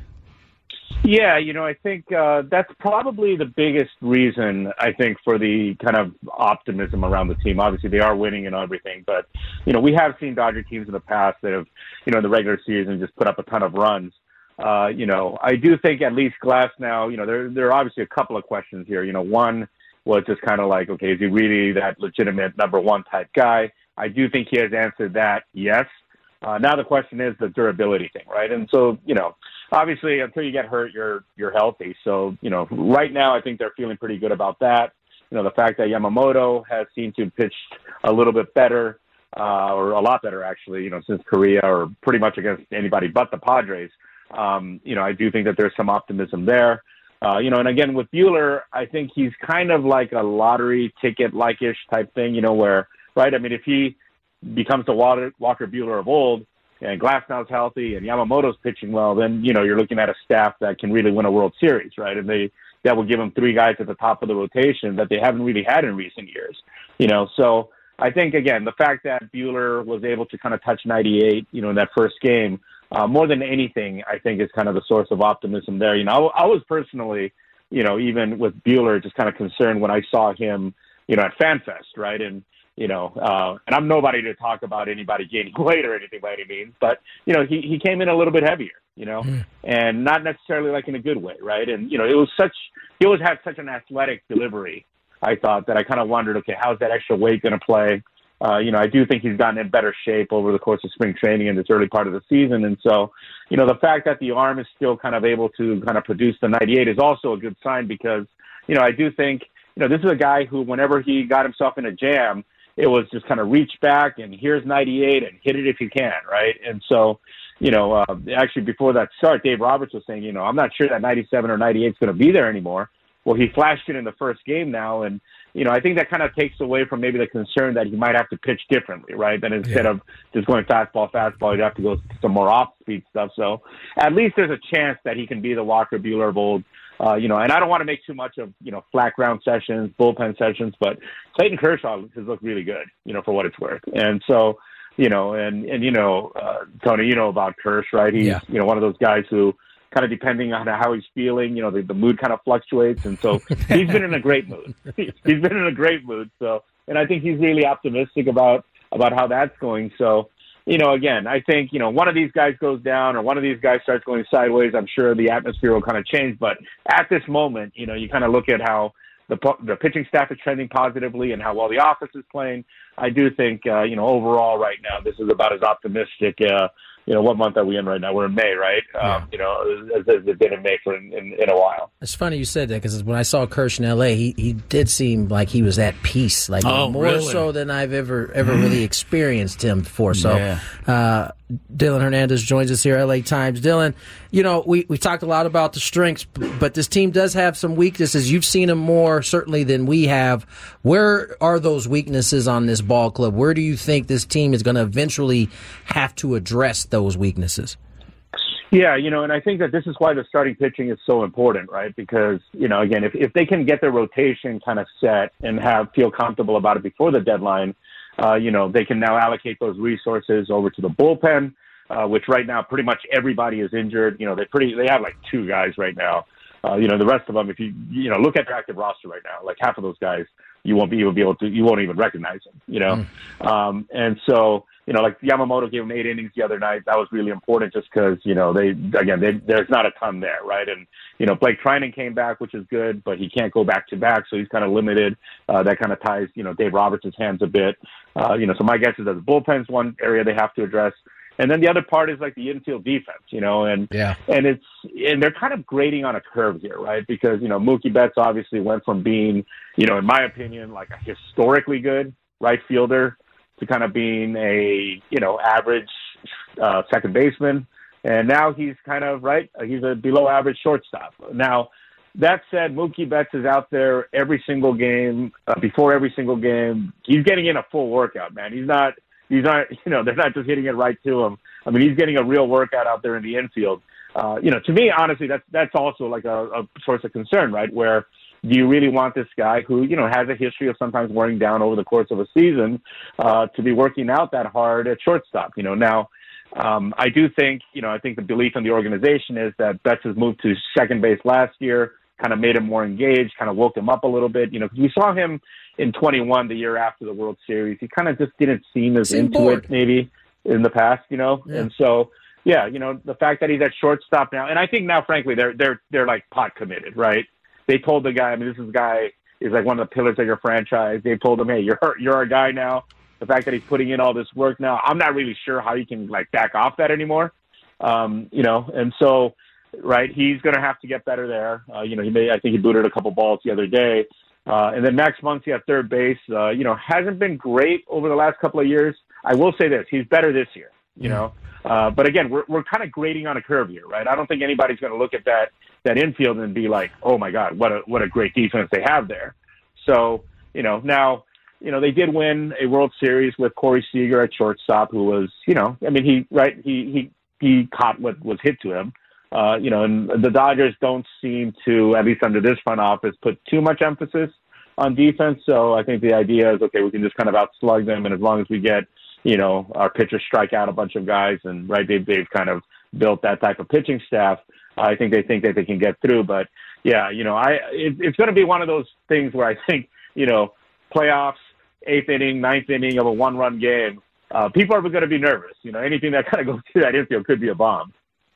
Yeah, you know, I think uh, that's probably the biggest reason, I think, for the kind of optimism around the team. Obviously, they are winning and everything, but, you know, we have seen Dodger teams in the past that have, you know, in the regular season just put up a ton of runs. Uh, you know, I do think at least Glasnow, you know, there, there are obviously a couple of questions here. You know, one was just kind of like, okay, is he really that legitimate number one type guy? I do think he has answered that, yes. Uh, now the question is the durability thing, right? And so, you know, obviously until you get hurt, you're you're healthy. So, you know, right now I think they're feeling pretty good about that. You know, the fact that Yamamoto has seemed to pitch a little bit better, uh, or a lot better actually, you know, since Korea, or pretty much against anybody but the Padres. Um, you know, I do think that there's some optimism there. Uh, you know, and again, with Buehler, I think he's kind of like a lottery ticket-like-ish type thing, you know, where, right, I mean, if he becomes the Walker, Walker Buehler of old and Glasnow's healthy and Yamamoto's pitching well, then, you know, you're looking at a staff that can really win a World Series, right? And they that will give them three guys at the top of the rotation that they haven't really had in recent years, you know. So I think, again, the fact that Buehler was able to kind of touch ninety-eight, you know, in that first game, Uh, more than anything, I think is kind of the source of optimism there. You know, I, I was personally, you know, even with Buehler, just kind of concerned when I saw him, you know, at FanFest, right? And, you know, uh, and I'm nobody to talk about anybody gaining weight or anything by any means, but, you know, he, he came in a little bit heavier, you know, mm. and not necessarily like in a good way, right? And, you know, it was such, he always had such an athletic delivery, I thought, that I kind of wondered, okay, how's that extra weight going to play? Uh, you know, I do think he's gotten in better shape over the course of spring training in this early part of the season. And so, you know, the fact that the arm is still kind of able to kind of produce the ninety-eight is also a good sign because, you know, I do think, you know, this is a guy who, whenever he got himself in a jam, it was just kind of reach back and here's ninety-eight and hit it if you can, right? And so, you know, uh, actually before that start, Dave Roberts was saying, you know, I'm not sure that ninety-seven or ninety-eight is going to be there anymore. Well, he flashed it in the first game now, and you know, I think that kind of takes away from maybe the concern that he might have to pitch differently, right? Then instead yeah. of just going fastball, fastball, you'd have to go some more off-speed stuff. So at least there's a chance that he can be the Walker Buehler of old, uh, you know, and I don't want to make too much of, you know, flat ground sessions, bullpen sessions, but Clayton Kershaw has looked really good, you know, for what it's worth. And so, you know, and, and you know, uh, Tony, you know about Kersh, right? He's, yeah. you know, one of those guys who, kind of depending on how he's feeling, you know, the, the mood kind of fluctuates. And so he's been in a great mood. He's been in a great mood. So, and I think he's really optimistic about, about how that's going. So, you know, again, I think, you know, one of these guys goes down or one of these guys starts going sideways. I'm sure the atmosphere will kind of change. But at this moment, you know, you kind of look at how the, the pitching staff is trending positively and how well the offense is playing. I do think, uh, you know, overall right now, this is about as optimistic, uh, you know, what month are we in right now? We're in May, right? Yeah. Um, you know, as it's been in May for in, in, in a while. It's funny you said that because when I saw Kersh in L A, he, he did seem like he was at peace, like oh, more really? so than I've ever ever really experienced him before. So, yeah. uh, Dylan Hernandez joins us here, L A Times. Dylan, you know, we, we talked a lot about the strengths, but this team does have some weaknesses. You've seen them more, certainly, than we have. Where are those weaknesses on this ball club? Where do you think this team is going to eventually have to address those weaknesses? Yeah, you know, and I think that this is why the starting pitching is so important, right? Because, you know, again, if, if they can get their rotation kind of set and have feel comfortable about it before the deadline, uh, you know, they can now allocate those resources over to the bullpen, uh, which right now pretty much everybody is injured. You know, they pretty they have like two guys right now. Uh, you know, the rest of them, if you, you know, look at their active roster right now, like half of those guys, you won't be, you'll be able to, you won't even recognize them, you know? Mm. Um, and so, you know, like Yamamoto gave him eight innings the other night. That was really important just because, you know, they, again, they, there's not a ton there, right? And, you know, Blake Trinan came back, which is good, but he can't go back to back, so he's kind of limited. Uh, that kind of ties, you know, Dave Roberts' hands a bit. Uh, you know, so my guess is that the bullpen's one area they have to address. And then the other part is like the infield defense, you know, and yeah. and it's and they're kind of grading on a curve here, right? Because, you know, Mookie Betts obviously went from being, you know, in my opinion, like a historically good right fielder to kind of being a, you know, average uh, second baseman. And now he's kind of, right, he's a below average shortstop. Now, that said, Mookie Betts is out there every single game, uh, before every single game. He's getting in a full workout, man. He's not. He's not, you know, they're not just hitting it right to him. I mean, he's getting a real workout out there in the infield. Uh, you know, to me, honestly, that's that's also like a, a source of concern, right? Where do you really want this guy who, you know, has a history of sometimes wearing down over the course of a season uh, to be working out that hard at shortstop? You know, now um, I do think, you know, I think the belief in the organization is that Betts has moved to second base last year, kind of made him more engaged, kind of woke him up a little bit. You know, because we saw him in twenty-one, the year after the World Series. He kind of just didn't seem as Seem into bored. it maybe in the past, you know? Yeah. And so, yeah, you know, the fact that he's at shortstop now, and I think now, frankly, they're, they're, they're like pot committed, right? They told the guy, I mean, this is the guy is like one of the pillars of your franchise. They told him, hey, you're, you're our guy now. The fact that he's putting in all this work now, I'm not really sure how you can like back off that anymore. Um, you know, and so, right, he's going to have to get better there. Uh, you know, he may, I think he booted a couple balls the other day. Uh, and then Max Muncy at third base, uh, you know, hasn't been great over the last couple of years. I will say this, he's better this year, you yeah. know. Uh, but again, we're we're kind of grading on a curve here, right? I don't think anybody's going to look at that that infield and be like, oh my God, what a what a great defense they have there. So, you know, now, you know, they did win a World Series with Corey Seager at shortstop, who was, you know, I mean, he right, he he he caught what was hit to him. Uh, you know, and the Dodgers don't seem to, at least under this front office, put too much emphasis on defense. So I think the idea is, okay, we can just kind of outslug them. And as long as we get, you know, our pitchers strike out a bunch of guys and, right, they've, they've kind of built that type of pitching staff, I think they think that they can get through. But, yeah, you know, I it, it's going to be one of those things where I think, you know, playoffs, eighth inning, ninth inning of a one-run game, uh, people are going to be nervous. You know, anything that kind of goes through that infield could be a bomb.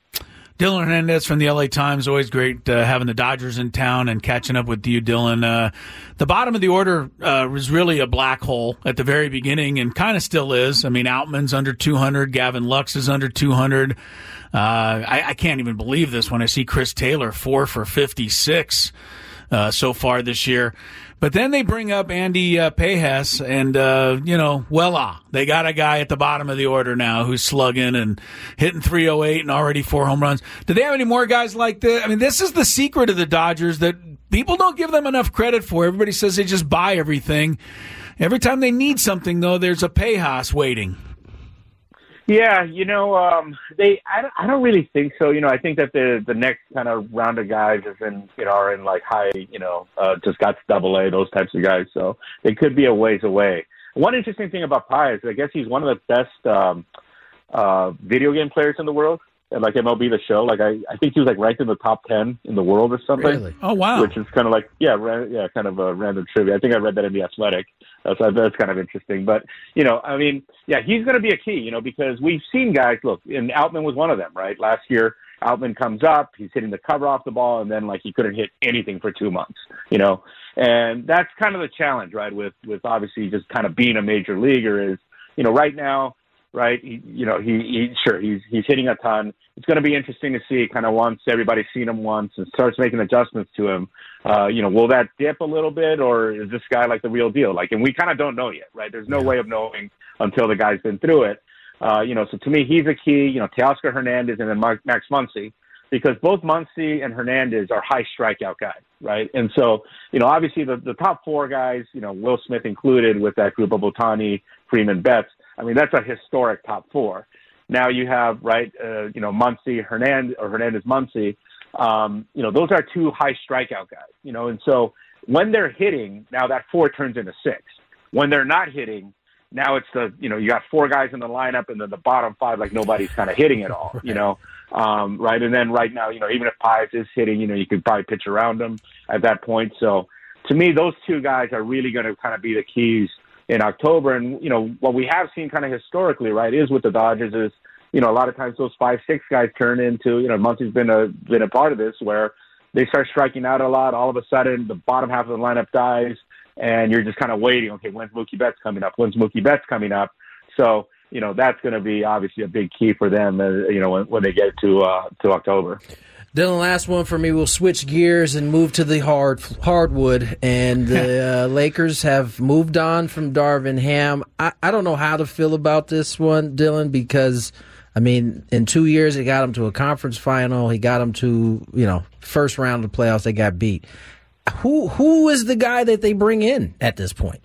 Dylan Hernandez from the L A Times. Always great uh, having the Dodgers in town and catching up with you, Dylan. Uh, the bottom of the order uh, was really a black hole at the very beginning and kind of still is. I mean, Outman's under two hundred. Gavin Lux is under two hundred. Uh, I, I can't even believe this when I see Chris Taylor, four for fifty-six uh, so far this year. But then they bring up Andy uh, Pages, and, uh, you know, voila, they got a guy at the bottom of the order now who's slugging and hitting three oh eight and already four home runs. Do they have any more guys like this? I mean, this is the secret of the Dodgers that people don't give them enough credit for. Everybody says they just buy everything. Every time they need something, though, there's a Pages waiting. Yeah, you know, um, they. I don't, I don't really think so. You know, I think that the the next kind of round of guys is in, you know, are in like high, you know, uh, just got to double A, those types of guys. So they could be a ways away. One interesting thing about Pages, I guess he's one of the best um, uh, video game players in the world. And like M L B The Show, like I, I think he was like ranked in the top ten in the world or something. Really? Oh wow! Which is kind of like yeah, ra- yeah, kind of a random trivia. I think I read that in The Athletic. Uh, so that's kind of interesting. But you know, I mean, yeah, he's going to be a key, you know, because we've seen guys. Look, and Outman was one of them, right? Last year, Outman comes up, he's hitting the cover off the ball, and then like he couldn't hit anything for two months, you know. And that's kind of the challenge, right? With with obviously just kind of being a major leaguer is, you know, right now. Right, he, you know, he, he sure he's he's hitting a ton. It's going to be interesting to see kind of once everybody's seen him once and starts making adjustments to him. Uh, you know, will that dip a little bit, or is this guy like the real deal? Like, and we kind of don't know yet, right? There's no way of knowing until the guy's been through it. Uh, you know, so to me, he's a key. You know, Teoscar Hernandez and then Mark, Max Muncy, because both Muncy and Hernandez are high strikeout guys, right? And so, you know, obviously the, the top four guys, you know, Will Smith included with that group of Ohtani, Freeman, Betts. I mean, that's a historic top four. Now you have, right, uh, you know, Muncy, Hernandez, or Hernandez, Muncy. Um, you know, those are two high strikeout guys, you know, and so when they're hitting, now that four turns into six. When they're not hitting, now it's the, you know, you got four guys in the lineup and then the bottom five, like nobody's kind of hitting at all, right. you know, um, right. And then right now, you know, even if Pius is hitting, you know, you could probably pitch around him at that point. So to me, those two guys are really going to kind of be the keys in October. And, you know, what we have seen kind of historically, right, is with the Dodgers is, you know, a lot of times those five, six guys turn into, you know, Muncy's been a, been a part of this where they start striking out a lot. All of a sudden, the bottom half of the lineup dies, and you're just kind of waiting. Okay, when's Mookie Betts coming up? When's Mookie Betts coming up? So, you know, that's going to be obviously a big key for them, uh, you know, when, when they get to uh, to October. Dylan, last one for me. We'll switch gears and move to the hard hardwood. And the uh, Lakers have moved on from Darvin Ham. I, I don't know how to feel about this one, Dylan, because, I mean, in two years, he got him to a conference final. He got him to, you know, first round of the playoffs. They got beat. Who Who is the guy that they bring in at this point?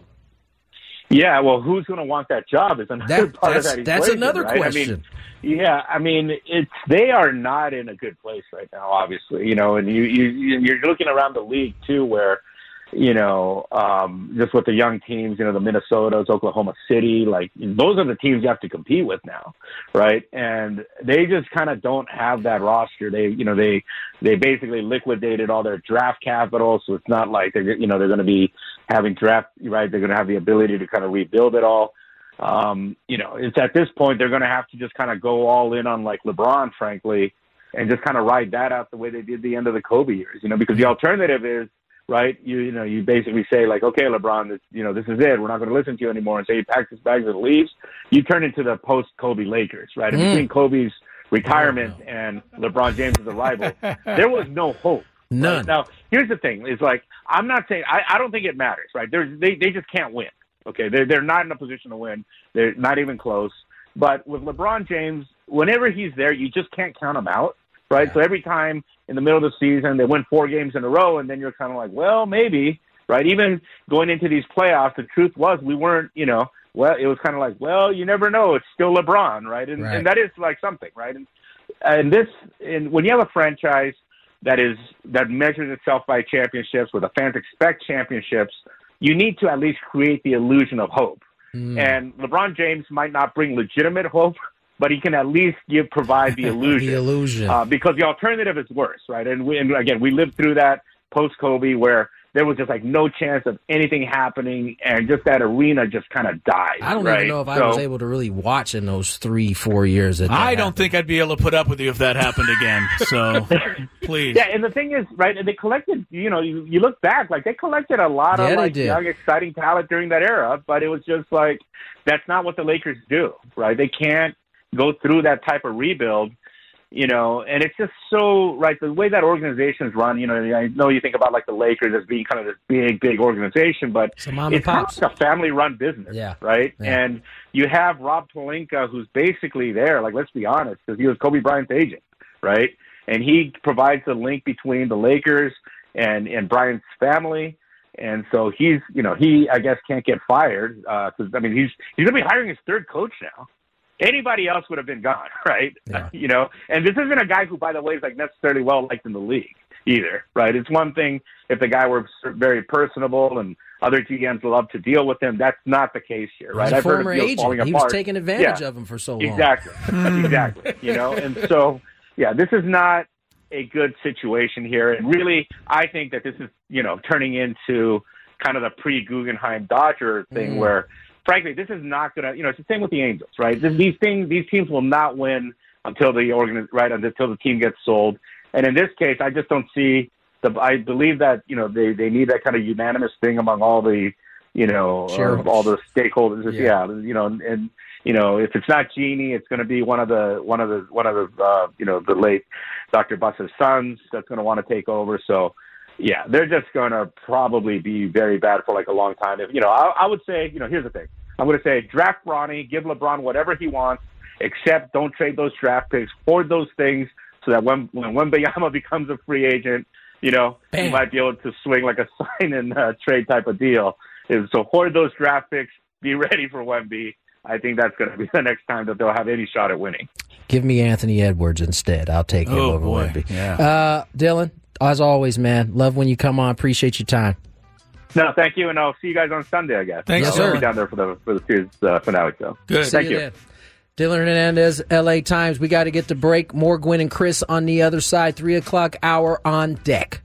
Yeah, well, who's going to want that job is another that, part that's, of that equation, That's another right? question. I mean, yeah, I mean, it's they are not in a good place right now, obviously, you know, and you, you, you're looking around the league, too, where, you know, um, just with the young teams, you know, the Minnesotas, Oklahoma City, like those are the teams you have to compete with now, right? And they just kind of don't have that roster. They, you know, they they basically liquidated all their draft capital, so it's not like they're, you know, they're going to be having draft, right? They're going to have the ability to kind of rebuild it all. Um, you know, it's at this point they're going to have to just kind of go all in on like LeBron, frankly, and just kind of ride that out the way they did the end of the Kobe years, you know, because the alternative is, right, you you know, you basically say, like, okay, LeBron, this, you know, this is it. We're not going to listen to you anymore. And say he packs his bags and leaves. You turn into the post-Kobe Lakers, right? And Mm. between Kobe's retirement oh, no. and LeBron James' arrival, there was no hope. None. Right? Now, here's the thing. Is like, I'm not saying, I, I don't think it matters, right? There's, they, they just can't win, okay? They're, they're not in a position to win. They're not even close. But with LeBron James, whenever he's there, you just can't count him out. Right. Yeah. So every time in the middle of the season, they win four games in a row. And then you're kind of like, well, maybe. Right. Even going into these playoffs, the truth was we weren't, you know, well, it was kind of like, well, you never know. It's still LeBron. Right. And, right. and that is like something. Right. And, and this and when you have a franchise that is that measures itself by championships, where the fans expect championships, you need to at least create the illusion of hope. Mm. And LeBron James might not bring legitimate hope, but he can at least give provide the illusion. the illusion. Uh, because the alternative is worse, right? And, we, and again, we lived through that post-Kobe where there was just like no chance of anything happening, and just that arena just kind of died. I don't right? even know if so, I was able to really watch in those three, four years. That that I happened. don't think I'd be able to put up with you if that happened again. So, please. Yeah, and the thing is, right, and they collected, you know, you, you look back, like they collected a lot yeah, of like did. young, exciting talent during that era, but it was just like, that's not what the Lakers do, right? They can't go through that type of rebuild, you know, and it's just so, right, the way that organization is run, you know, I know you think about like the Lakers as being kind of this big, big organization, but it's kind of like a family-run business, yeah. right? Yeah. And you have Rob Pelinka, who's basically there, like, let's be honest, because he was Kobe Bryant's agent, right? And he provides the link between the Lakers and, and Bryant's family. And so he's, you know, he, I guess, can't get fired because, uh, I mean, he's he's going to be hiring his third coach now. Anybody else would have been gone, right? Yeah. You know, and this isn't a guy who, by the way, is like necessarily well liked in the league either, right? It's one thing if the guy were very personable and other G Ms love to deal with him. That's not the case here, right? He's a I've former heard of deals falling agent. He apart. was taking advantage yeah. of him for so long. Exactly, exactly. You know, and so yeah, this is not a good situation here. And really, I think that this is, you know, turning into kind of the pre-Guggenheim Dodger thing mm. where, frankly, this is not going to, you know, it's the same with the Angels, right? These things, these teams will not win until the organ, right, until the team gets sold. And in this case, I just don't see the, I believe that, you know, they, they need that kind of unanimous thing among all the, you know, uh, all the stakeholders. Yeah. yeah. You know, and, and, you know, if it's not Jeannie, it's going to be one of the, one of the, one of the, uh, you know, the late Doctor Buss's sons that's going to want to take over. So, yeah, they're just going to probably be very bad for like a long time. If, you know, I, I would say, you know, here's the thing. I'm going to say draft Bronny, give LeBron whatever he wants, Except don't trade those draft picks, hoard those things so that when when Wembanyama becomes a free agent, you know, Bam. you might be able to swing like a sign and uh, trade type of deal. So hoard those draft picks, be ready for Wemby. I think that's going to be the next time that they'll have any shot at winning. Give me Anthony Edwards instead. I'll take him oh, over boy. Wemby. Yeah. Uh, Dylan, as always, man, love when you come on. Appreciate your time. No, thank you, and I'll see you guys on Sunday, I guess. Thanks, I'll sir. be down there for the for the series uh, finale. So good. Thank see you. you. Then. Dylan Hernandez, L A Times. We got to get to break. More Gwynn and Chris on the other side. Three o'clock hour on deck.